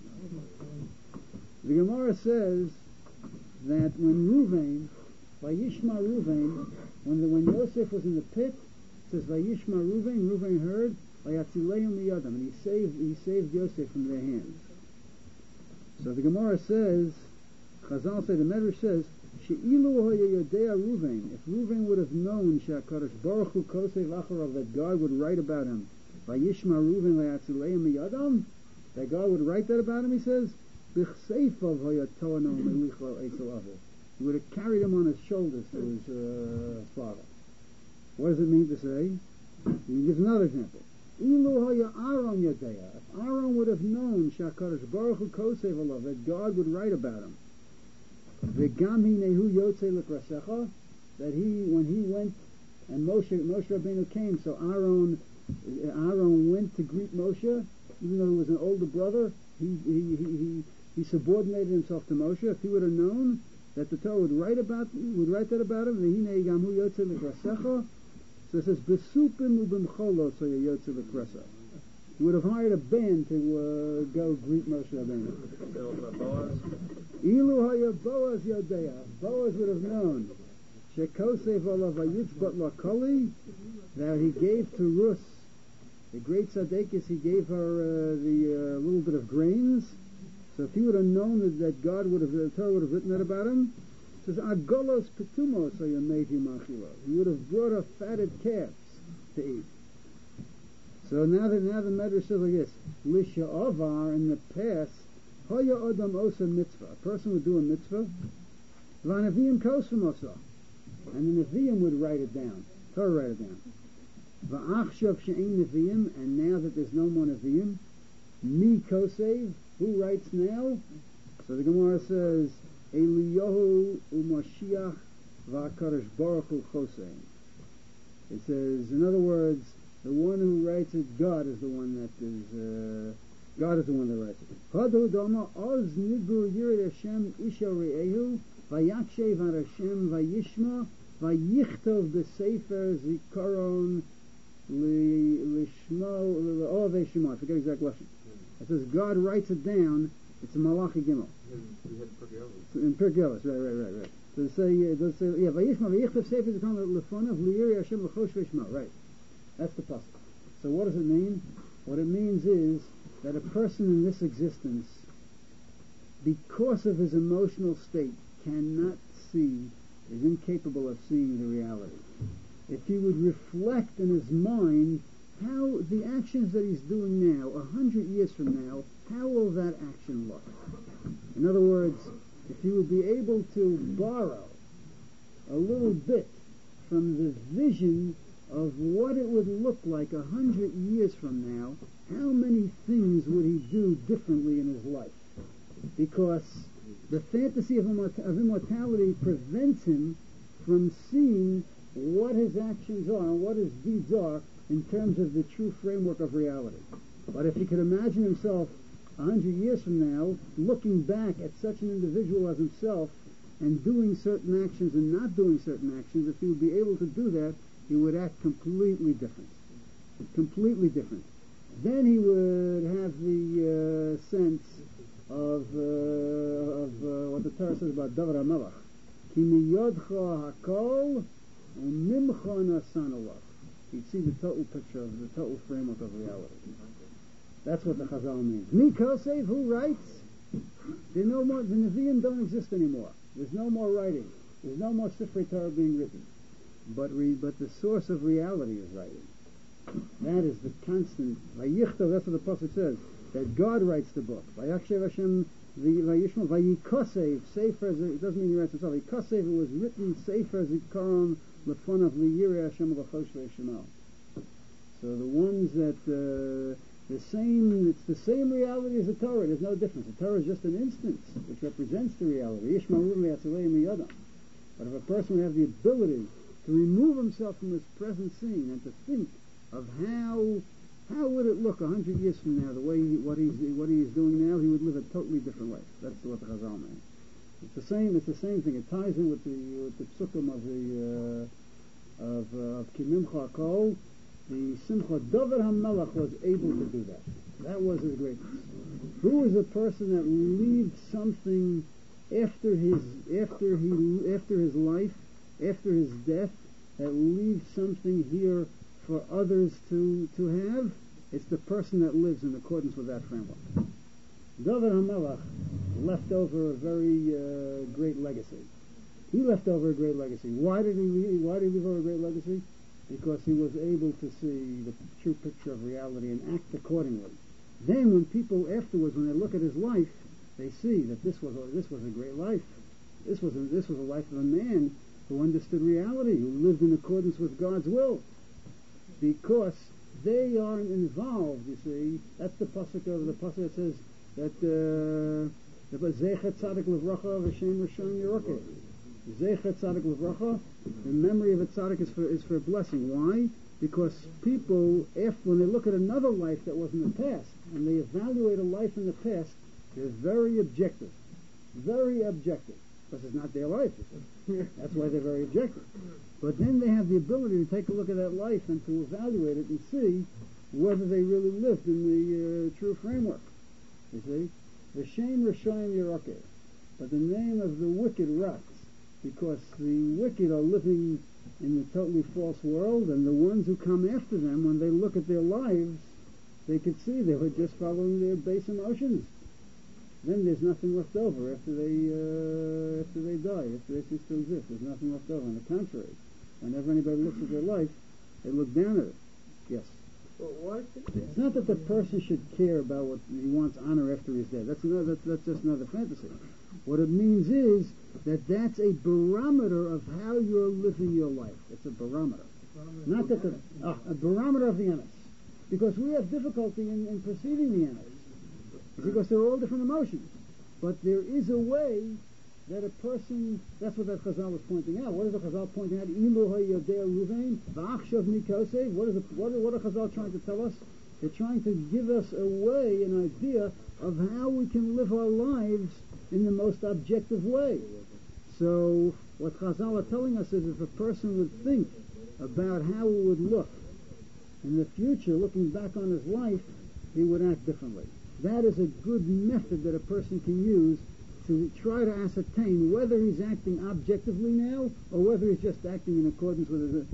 The Gemara says that when Ruvain, by Yishma Ruvain, When the, when Yosef was in the pit, it says Vayishma Ruvain, Ruvain heard, Vayatzileim miyadam, and he saved he saved Yosef from their hands. So the Gemara says, Chazal say, the Medrash says, She'ilu hoya yodea Ruvain, if Ruvain would have known Shakadosh Baruch Hu Kosev Acharav, that God would write about him, Vayishma Ruvain Vayatzileim miyadam, that God would write that about him, he says, Bichseifav hoya toano melicho eitzel avil. He would have carried him on his shoulders to his uh, father. What does it mean to say? He gives another example. Ilu hoya Aaron yodea, if Aaron would have known Shakadosh Baruch Hu Kosev Alav, that God would write about him, V'gam hinehu yotzei l'krasecha, that he, when he went, and Moshe, Moshe Rabbeinu came, so Aaron, Aaron went to greet Moshe, even though he was an older brother, he, he, he, he, he subordinated himself to Moshe. If he would have known that the Torah would write about, would write that about him, v'hinei gam hu yotzei l'krasecha, so it says, b'supim u'b'mcholos hoya yotzei l'krasa. He would have hired a band to uh, go greet Moshe Rabbeinu. Ilu haya Boaz yodea, Boaz would have known shekosev olav hayitzbat lakoli, that he gave to Rus, the great tzaddikus, he gave her uh, the uh, little bit of grains. So if he would have known that, that God would have, the Torah would have written that about him, it says agolos petumos hayamevi machilo. He would have brought her fatted calves to eat. So now that now the Medrash says like this, Lisha Avar, in the past, Hoya Odam Osa Mitzvah, a person would do a mitzvah, Vanaviyim Kosam Osa, and the Nevi'im would write it down, Torah write it down. Va'achshav She'ein Nevi'im, and now that there's no more Nevi'im, Mi Kosev, who writes now? So the Gemara says, Eliyahu U'Mashiach Va'akadosh Baruch Hu Chosein. It says, in other words, the one who writes it, God is the one that is, uh, God is the one that writes it. Hadu dama oz nidbu yirid Hashem isha re'ehu, vayakshev ar Hashem vayishma, vayichtov b'sefer zikaron lishmo, oh veshima, I forget the exact lesson. It says God writes it down, it's a Malachi Gimel. In Pirkei Avos, right, right, right, right. Does it say, uh, does it say, yeah, vayishma vayichtov sefer zikaron lefonav liyiri Hashem l'chosh veshma, right. That's the pasuk. So what does it mean? What it means is that a person in this existence, because of his emotional state, cannot see, is incapable of seeing the reality. If he would reflect in his mind how the actions that he's doing now, a hundred years from now, how will that action look? In other words, if he would be able to borrow a little bit from the vision of what it would look like a hundred years from now, how many things would he do differently in his life? Because the fantasy of, immort- of immortality prevents him from seeing what his actions are and what his deeds are in terms of the true framework of reality. But if he could imagine himself a hundred years from now, looking back at such an individual as himself and doing certain actions and not doing certain actions, if he would be able to do that, he would act completely different. Completely different. Then he would have the uh, sense of, uh, of uh, what the Torah says about David HaMelech. Ki miyodcha hakol u'mimcha nasan alach. You'd see the total picture of the total framework of reality. That's what the Chazal means. Mi Kosev, who writes? There no more, the Nevi'im don't exist anymore. There's no more writing. There's no more Sifrei Torah being written. But re, but the source of reality is writing. That is the constant. Vayichtov, that's what the Pasuk says, that God writes the book. Vayakshev Hashem vayishma vayikosev, sefer, it doesn't mean he writes himself. Vayikosev, it was written, sefer zikaron lefonav liyirei Hashem v'chosh v'yishma. So the ones that, uh, the same, it's the same reality as the Torah, there's no difference. The Torah is just an instance, which represents the reality. But if a person would have the ability to remove himself from his present scene and to think of how how would it look a hundred years from now, the way he, what he's what he is doing now, he would live a totally different life. That's what the Chazal means. It's the same. It's the same thing. It ties in with the with the psukim of the uh, of uh, of Kimimcha Kol. The Simcha David HaMelech was able to do that. That was his greatness. Who is a person that leaves something after his after he after his life, after his death, that leaves something here for others to, to have, it's the person that lives in accordance with that framework. David HaMelech left over a very uh, great legacy. He left over a great legacy. Why did he leave, why did he leave over a great legacy? Because he was able to see the true picture of reality and act accordingly. Then when people afterwards, when they look at his life, they see that this was a, this was a great life. This was a, this was a life of a man who understood reality, who lived in accordance with God's will. Because they aren't involved, you see. That's the pasuk of the pasuk that says that uh, the Zeichet Tzadik Livracha V'Shem Rishon Yerokeh. Zeichet Tzadik Livracha, the memory of a tzaddik is for is for a blessing. Why? Because people, if when they look at another life that was in the past, and they evaluate a life in the past, they're very objective, very objective, because it's not their life. That's why they're very objective. But then they have the ability to take a look at that life and to evaluate it and see whether they really lived in the uh, true framework. You see, V'Shem Rishayim Yerokeh, but the name of the wicked rots, because the wicked are living in the totally false world, and the ones who come after them, when they look at their lives, they could see they were just following their base emotions. Then there's nothing left over after they uh, after they die, after they cease to exist. There's nothing left over. On the contrary, whenever anybody looks at their life, they look down at it. Yes. Well, why should It's not that the person should care about what he wants honor after he's dead. That's another. That's, that's just another fantasy. What it means is that that's a barometer of how you're living your life. It's a barometer. Not that the ah, a barometer of the emes, because we have difficulty in, in perceiving the emes, because they're all different emotions. But there is a way that a person. That's what that Chazal was pointing out. What is the Chazal pointing out? Ilu ha'yodei Ruvain v'achshav mikosei. What is it? What what are Chazal trying to tell us? They're trying to give us a way, an idea of how we can live our lives in the most objective way. So what Chazal are telling us is if a person would think about how it would look in the future, looking back on his life, he would act differently. That is a good method that a person can use to try to ascertain whether he's acting objectively now or whether he's just acting in accordance with his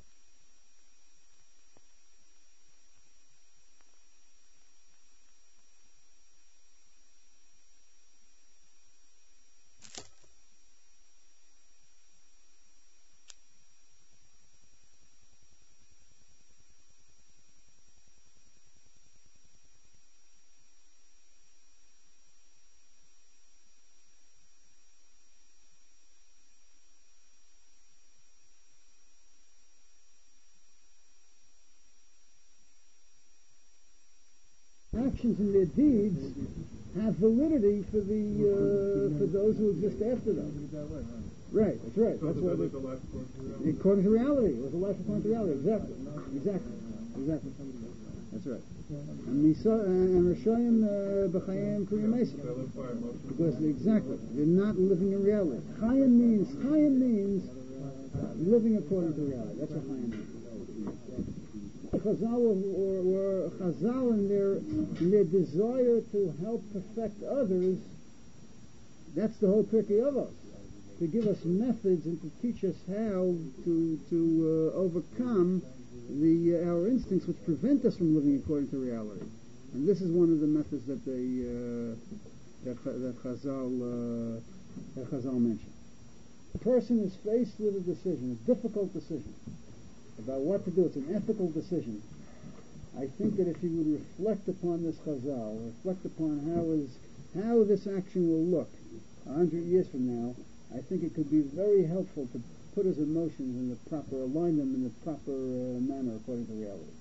actions and their deeds have validity for the uh, for those who exist after them. Right, that's right. That's why they, according to reality, it was a life according to reality. Exactly, exactly, exactly. That's right. And Misa and Rishayim b'Chayim Kriyam Mesa. Because exactly, they're not living in reality. Chayim means Chayim means living according to reality. That's what Chayim means. Chazal or, or Chazal in their in their desire to help perfect others, that's the whole Pirkei Avos, to give us methods and to teach us how to to uh, overcome the uh, our instincts which prevent us from living according to reality. And this is one of the methods that they uh, that that Chazal uh, that Chazal mentioned. The person is faced with a decision, a difficult decision about what to do. It's an ethical decision. I think that if he would reflect upon this Chazal, reflect upon how is how this action will look a hundred years from now, I think it could be very helpful to put his emotions in the proper, align them in the proper uh, manner according to reality.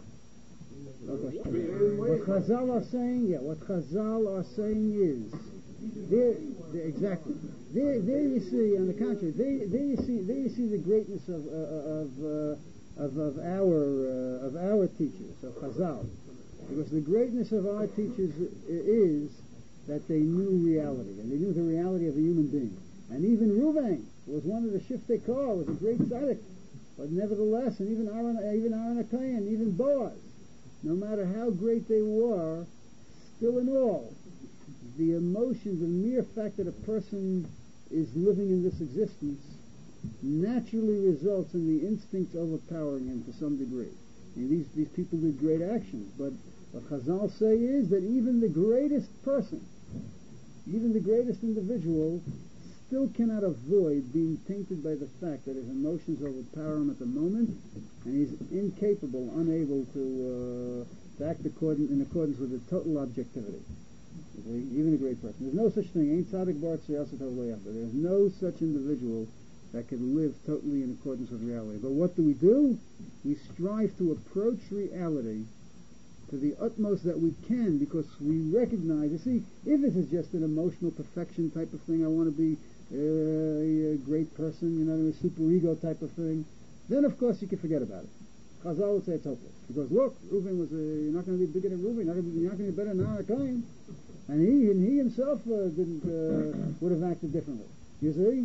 What Chazal are saying, yeah, what Chazal are saying is, there, there exactly. There, there you see. On the contrary, there, there you see, there you see the greatness of uh, of. Uh, Of, of our uh, of our teachers, of Chazal, because the greatness of our teachers is that they knew reality, and they knew the reality of a human being. And even Ruvain was one of the Shiftei Korah, was a great tzaddik, but nevertheless, and even Aaron, even Aaron HaKohen, even Boaz, no matter how great they were, still in all, the emotions, the mere fact that a person is living in this existence naturally results in the instincts overpowering him to some degree. And these, these people did great actions, but what Chazal say is that even the greatest person, even the greatest individual, still cannot avoid being tainted by the fact that his emotions overpower him at the moment, and he's incapable, unable to, uh, to act according, in accordance with the total objectivity. Okay? Even a great person. There's no such thing. Ain't tzaddik bar tziyasa totally after. There's no such individual that can live totally in accordance with reality. But what do we do? We strive to approach reality to the utmost that we can, because we recognize, you see, if this is just an emotional perfection type of thing, I want to be uh, a great person, you know, a superego type of thing, then of course you can forget about it. Chazal would say it's hopeless, because look, Reuben was, uh, you're not going to be bigger than Reuben, you're not going to be better than Anakim, and he and he himself uh, didn't uh, would have acted differently. You see?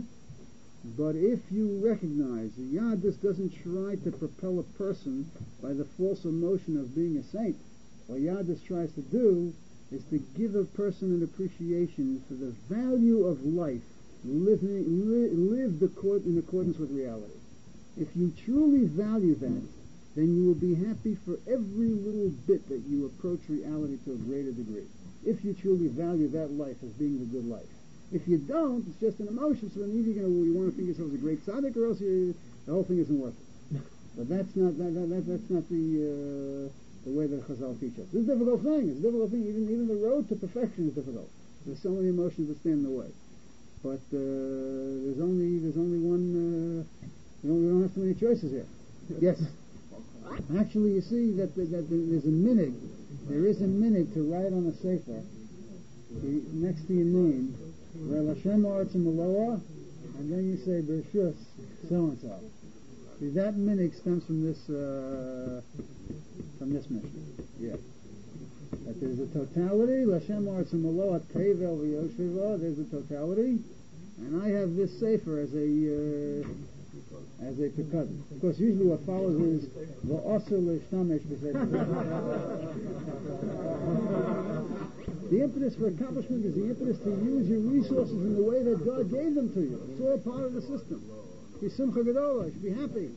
But if you recognize that Yadus doesn't try to propel a person by the false emotion of being a saint, what Yadus tries to do is to give a person an appreciation for the value of life living, li- lived accord, in accordance with reality. If you truly value that, then you will be happy for every little bit that you approach reality to a greater degree. If you truly value that life as being the good life. If you don't, it's just an emotion, so then either you're gonna, you want to think yourself as a great tzaddik, or else you, the whole thing isn't worth it. But that's not that, that, that that's not the uh, the way that Chazal teach us. It's a difficult thing. It's a difficult thing. Even even the road to perfection is difficult. There's so many emotions that stand in the way. But uh, there's only there's only one. Uh, we, don't, we don't have too many choices here. Yes. Actually, you see that, that, that there's a minute. There is a minute to write on a sefer next to your name. Well, Hashem Aretz Maloa, and then you say Bershus so and so. See, that minhag stems from this uh, from this mission. Yeah, that there's a totality. Hashem Aretz Maloa Tevel v'Yoshiva. There's a totality, and I have this sefer as a uh, as a pekudin. Of course, usually what follows is v'Asur le'Shtamish b'Sefer. The impetus for accomplishment is the impetus to use your resources in the way that God gave them to you. It's all part of the system. Be simcha gedola, you should be happy.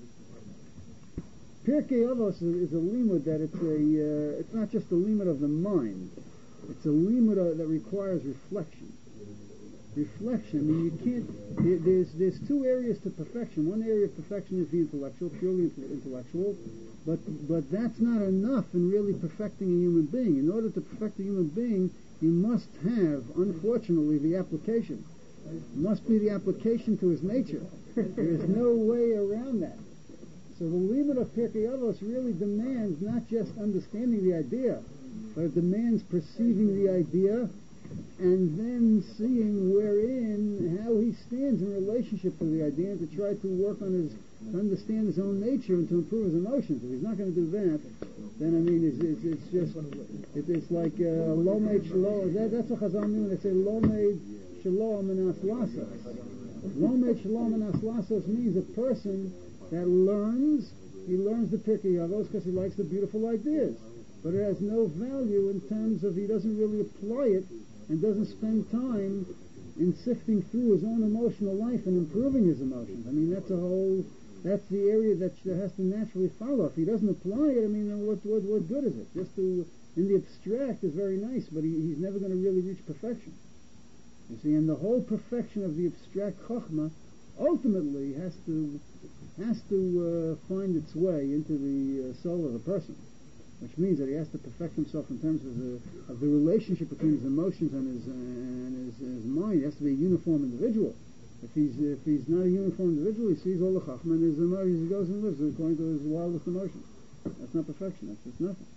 Pirkei Avos is a limud that it's a, uh, it's not just a limud of the mind. It's a limud that requires reflection. Reflection, I mean, you can't, there, there's, there's two areas to perfection. One area of perfection is the intellectual, purely intellectual, but, but that's not enough in really perfecting a human being. In order to perfect a human being, you must have, unfortunately, the application. It must be the application to his nature. There is no way around that. So the limit of Pirkei Avos really demands not just understanding the idea, but it demands perceiving the idea and then seeing wherein, how he stands in relationship to the idea, and to try to work on his, to understand his own nature and to improve his emotions. If he's not going to do that, then I mean, it's, it's, it's just, it, it's like lo made shalom. That, that's what Chazal mean when they say lo made shalom and aslasos. Lo made shalom and aslasos means a person that learns, he learns the Pirkei Avos because he likes the beautiful ideas, but it has no value in terms of he doesn't really apply it and doesn't spend time in sifting through his own emotional life and improving his emotions. I mean, that's a whole, that's the area that has to naturally follow. If he doesn't apply it, I mean, then what, what, what good is it? Just to, in the abstract is very nice, but he, he's never going to really reach perfection. You see, and the whole perfection of the abstract chokhmah ultimately has to, has to uh, find its way into the uh, soul of the person. Which means that he has to perfect himself in terms of the of the relationship between his emotions and his uh, and his, his mind. He has to be a uniform individual. If he's if he's not a uniform individual, he sees all the chachma and his emotions. He goes and lives according to his wildest emotions. That's not perfection. That's just nothing.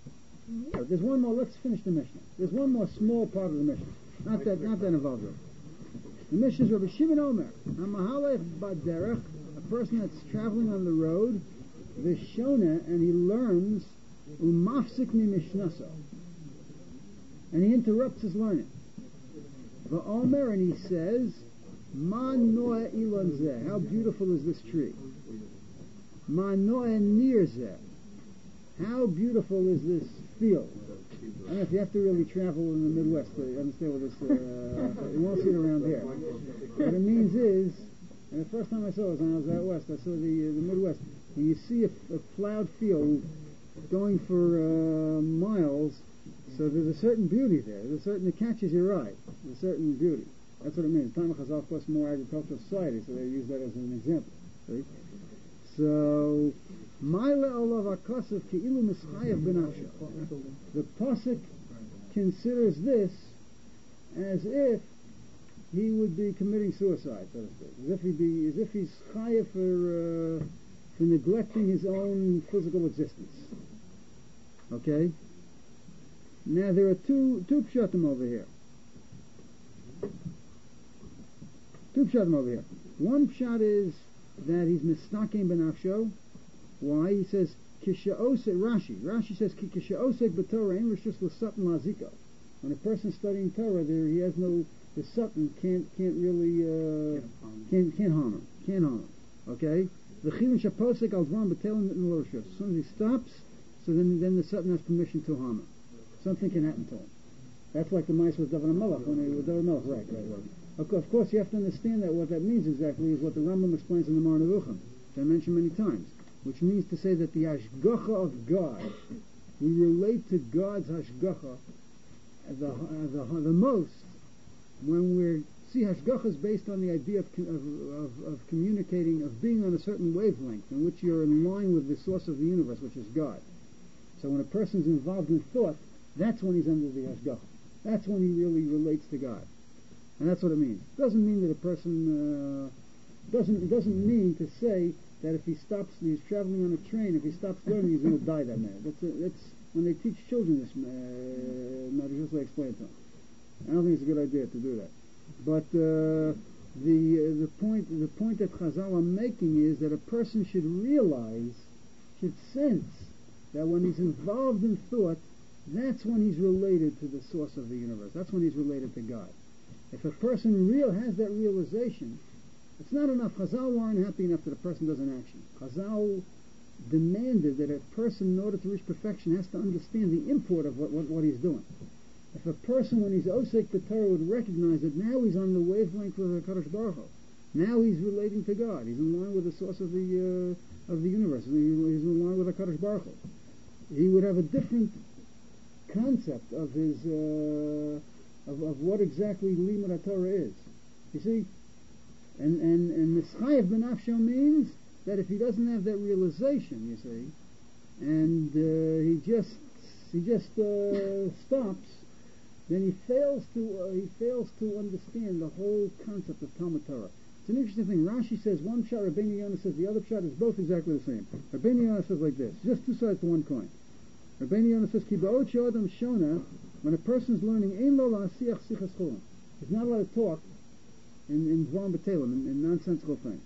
So there's one more. Let's finish the Mishnah. There's one more small part of the Mishnah. Not that not that involved. The Mishnah is Rabbi Shimon Omer. Hamahalech baderech, a person that's traveling on the road, v'shona, and he learns. Umafsik mi mishnasa, and he interrupts his learning. V'omer, and he says, Ma noa ilon zeh, how beautiful is this tree? Ma noa nir zeh, how beautiful is this field? I don't know if you have to really travel in the Midwest to understand what this. Uh, you won't see it around here. What it means is, And the first time I saw it was when I was out west. I saw the uh, the Midwest. And you see a, a plowed field going for uh, miles, so there's a certain beauty there. There's a certain, it catches your eye. There's a certain beauty. That's what it means. Time of Chazal, of course, more agricultural society, so they use that as an example. See? So, Maile olav akasav keilu mischayev benafsho. The pasuk considers this as if he would be committing suicide, so to speak, as if he be, as if he's chayev for uh, for neglecting his own physical existence. Okay. Now there are two two pshatim over here. Two pshatim over here. One pshat is that he's mistaken benafsho. Why? He says kishaosek Rashi. Rashi says kishaosek b'Torah ein rishus l'satan laziko. When a person's studying Torah, there he has no, the satan can't can't really uh, can't can't harm him. Can't harm him. Okay. The chilin shaposek al dvarim b'telin l'rishus. As soon as he stops, so then then the satan has permission to harm him. Something can happen to him. That's like the mice with David HaMelech when they were David HaMelech. Right, right, right. Of, of course, you have to understand that what that means exactly is what the Rambam explains in the Moreh Nevuchim, which I mentioned many times, which means to say that the hashgacha of God, we relate to God's hashgacha the, the, the most when we're, see, hashgacha is based on the idea of, of, of, of communicating, of being on a certain wavelength in which you're in line with the source of the universe, which is God. So when a person's involved in thought, that's when he's under the hashgacha. That's when he really relates to God. And that's what it means. It doesn't mean that a person, uh, doesn't, it doesn't mean to say that if he stops, he's traveling on a train, if he stops learning, he's going to die that minute. That's, a, that's when they teach children this, uh, not just like explain it to them. I don't think it's a good idea to do that. But uh, the uh, the point the point that Chazal are making is that a person should realize, should sense that when he's involved in thought, that's when he's related to the source of the universe. That's when he's related to God. If a person real has that realization, it's not enough. Chazal weren't happy enough that a person does an action. Chazal demanded that a person, in order to reach perfection, has to understand the import of what, what, what he's doing. If a person, when he's osek b'Torah, would recognize that now he's on the wavelength with the Kadosh Baruch Hu. Now he's relating to God. He's in line with the source of the uh, of the universe. He's in line with the Kadosh Baruch Hu. He would have a different concept of his uh, of, of what exactly Limud Torah is. You see, and and and Mischayev B'nafsho means that if he doesn't have that realization, you see, and uh, he just he just uh, stops, then he fails to uh, he fails to understand the whole concept of Talmud Torah. It's an interesting thing. Rashi says one pshat, Rabbeinu Yonah says the other pshat is both exactly the same. Rabbeinu Yonah says like this, just two sides to one coin. Rabbeinu Yonah says, Ki ba'ot she'odam shona, when a person's learning, ein lo la'asiach sichas chulim. He's not allowed to talk in, in dvarim b'telim, in, in nonsensical things.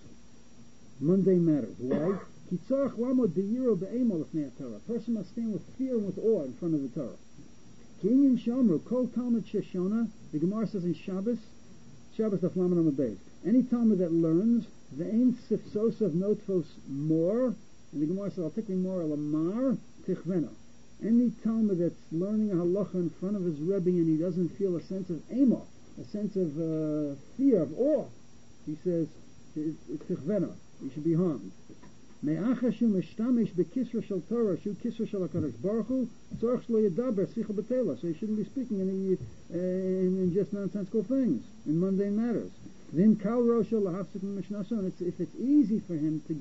Mundane matters. Why? Ki tzarach lamod b'yiro b'eimol l'fnei Torah. A person must stand with fear and with awe in front of the Torah. Ki inyin shomru, kol talmud sheshona, the Gemara says in Shabbos, Shabbos daf lamed amud beis, any talmud that learns, ve'ein sifsos of notfos more, and the Gemara says, I'll take more lamar, tichvena. Any Talmud that's learning a halacha in front of his Rebbe and he doesn't feel a sense of ema, a sense of uh, fear, of awe, he says, it's tichvena, he should be harmed. Me'achashu mishtamish bekisra shel Torah, shu kisra shel HaKadosh Baruch Hu, tzorach shlo yedaber sicha b'tela, so he shouldn't be speaking in, uh, in, in just nonsensical things, in mundane matters. Then kal rosho lahafsik mishnaso, and it's, if it's easy for him to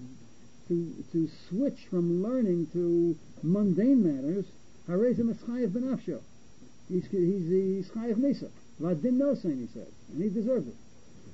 to to switch from learning to mundane matters, harei ze mischayev b'nafsho. He's he's he's chayev nesa. Vadin nosein, he says, and he deserves it.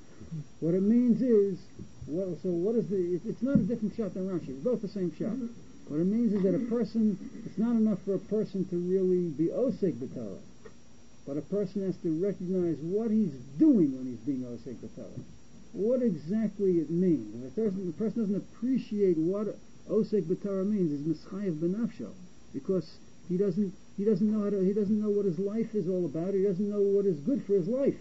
What it means is, well, so what is the? It, it's not a different shot than Rashi. It's both the same shot. What it means is that a person, it's not enough for a person to really be osek b'Torah, but a person has to recognize what he's doing when he's being osek b'Torah. What exactly it means. If a person, the person doesn't appreciate what osek b'Torah means, is mischayev b'nafsho, because he doesn't he doesn't know how to, he doesn't know what his life is all about. He doesn't know what is good for his life,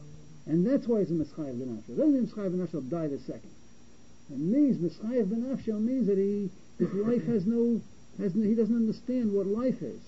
and that's why he's a mischayev b'nafsho. It doesn't mean mischayev b'nafsho die the second. It means mischayev b'nafsho means that he his life has no has no, he doesn't understand what life is.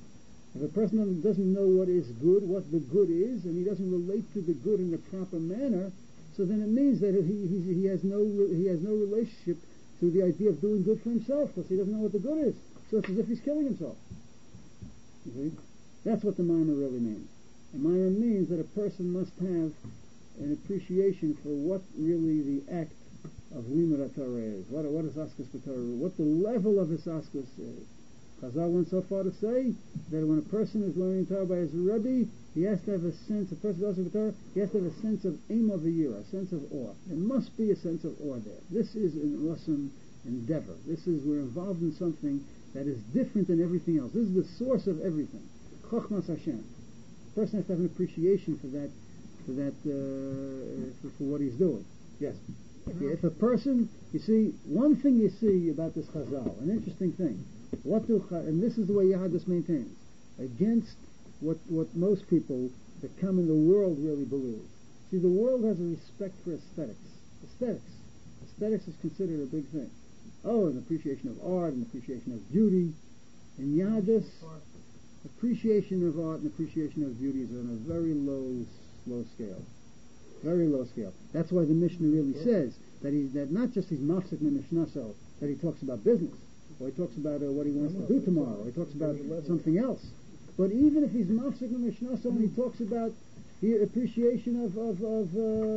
If a person doesn't know what is good, what the good is, and he doesn't relate to the good in the proper manner, so then it means that he, he, he has no he has no relationship to the idea of doing good for himself, because he doesn't know what the good is. So it's as if he's killing himself. You see? That's what the Maimon really means. The Maimon means that a person must have an appreciation for what really the act of Limud HaTorah is. What, what is Askus B'Torah? What the level of his Askus is. Chazal went so far to say that when a person is learning Torah by his Rebbe, he has to have a sense, a person who does Torah, he has to have a sense of Eim of a year, a sense of awe. There must be a sense of awe there. This is an awesome endeavor. This is, we're involved in something that is different than everything else. This is the source of everything. Chochmas Hashem. A person has to have an appreciation for that, for that, uh, for, for what he's doing. Yes. If a person, you see, one thing you see about this Chazal, an interesting thing, what do, and this is the way Yahadus maintains, against what what most people that come in the world really believe. See, the world has a respect for aesthetics. Aesthetics. Aesthetics is considered a big thing. Oh, an appreciation of art, an appreciation of beauty. In Yahadus, appreciation of art and appreciation of beauty is on a very low, low scale. Very low scale. That's why the Mishnah really says that he's that not just he's mafsik min Mishnaso, that he talks about business, or he talks about uh, what he wants to do tomorrow, or he talks about something else. But even if he's mafsik min Mishnaso and he talks about the appreciation of of, of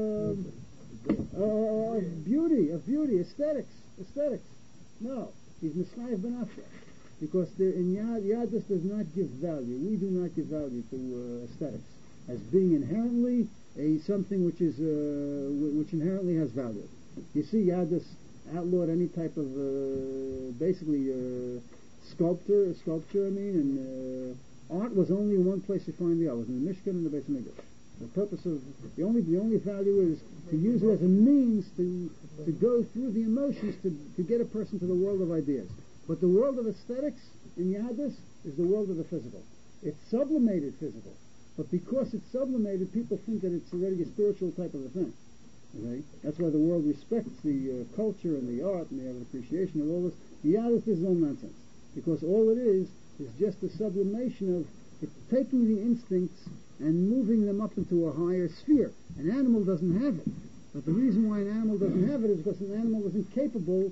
uh, uh, beauty, of beauty, aesthetics, aesthetics. No, he's mischayev b'nafsho, because the, in Yad Yadus does not give value. We do not give value to uh, aesthetics as being inherently a something which is uh, which inherently has value. You see, Yadus outlawed any type of uh, basically uh, sculpture, sculpture. I mean, and uh, art was only in one place you find the art. It was in the Mishkan and the Beis Hamikdash. The purpose of the only the only value is to use it as a means to to go through the emotions to to get a person to the world of ideas. But the world of aesthetics in Yadus is the world of the physical. It's sublimated physical. But because it's sublimated, people think that it's already a spiritual type of a thing. Okay? That's why the world respects the uh, culture and the art, and they have an appreciation of all this. The Yadus is all nonsense. Because all it is is just a sublimation of it, taking the instincts and moving them up into a higher sphere. An animal doesn't have it. But the reason why an animal doesn't have it is because an animal isn't capable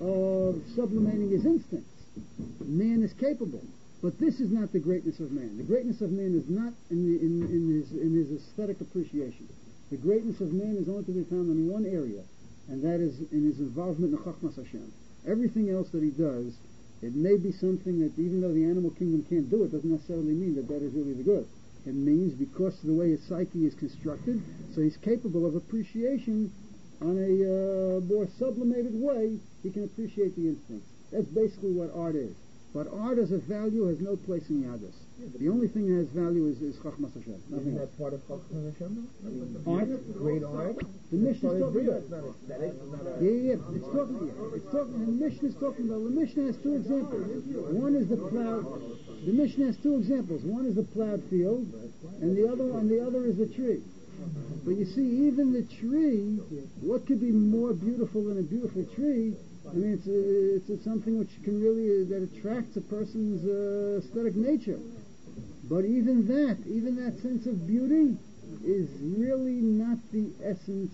of sublimating his instincts. Man is capable. But this is not the greatness of man. The greatness of man is not in, the, in, in, his, in his aesthetic appreciation. The greatness of man is only to be found in one area, and that is in his involvement in Chachmas Hashem. Everything else that he does, it may be something that even though the animal kingdom can't do it, doesn't necessarily mean that that is really the good. It means because of the way his psyche is constructed, so he's capable of appreciation on a uh, more sublimated way. He can appreciate the instincts. That's basically what art is. But art as a value has no place in Yadus. Yeah, the only thing that has value is, is Chachmas Hashem. Isn't that part of Chachmas Hashem? I mean, art, great art. The Mishnah is talking about. It's not aesthetic. It's not a yeah, yeah, yeah. It's talking. Yeah. It's talking. The Mishnah is talking about. The Mishnah has two examples. One is the plowed. The Mishnah has two examples. One is the plowed field, and the other one, the other is the tree. But you see, even the tree, what could be more beautiful than a beautiful tree? I mean, it's, uh, it's, it's something which can really, uh, that attracts a person's uh, aesthetic nature. But even that, even that sense of beauty is really not the essence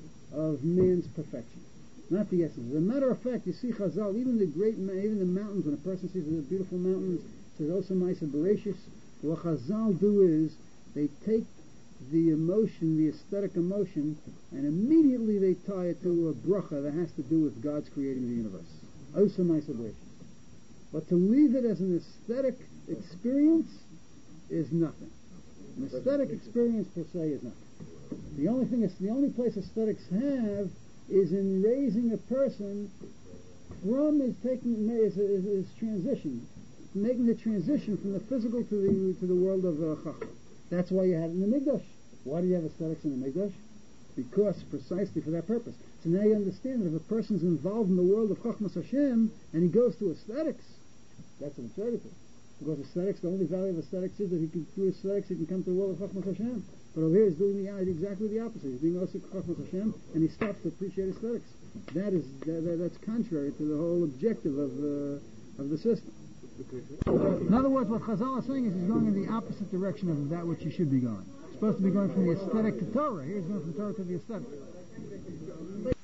of man's perfection. Not the essence. As a matter of fact, you see Chazal, even the great, even the mountains, when a person sees the beautiful mountains, says, also Maisa Bereshis, what Chazal do is, they take the emotion, the aesthetic emotion, and immediately they tie it to a bracha that has to do with God's creating the universe. Osa Maisa Bereshis. But to leave it as an aesthetic experience is nothing. An aesthetic experience per se is nothing. The only thing, is, the only place aesthetics have is in raising a person from his taking his, his, his transition, making the transition from the physical to the to the world of uh, Chachma. That's why you have it in the Mikdash. Why do you have aesthetics in the Mikdash? Because precisely for that purpose. So now you understand that if a person's involved in the world of Chachmas Hashem and he goes to aesthetics, that's an absurdity. Because aesthetics, the only value of aesthetics is that he can, through aesthetics, he can come to the world of Chachmas Hashem. But over here he's doing the, exactly the opposite. He's doing also Chachmas Hashem and he stops to appreciate aesthetics. That is, that, that, that's contrary to the whole objective of, uh, of the system. In other words, what Chazal is saying is he's going in the opposite direction of that which he should be going. He's supposed to be going from the aesthetic to Torah. Here he's going from Torah to the aesthetic. But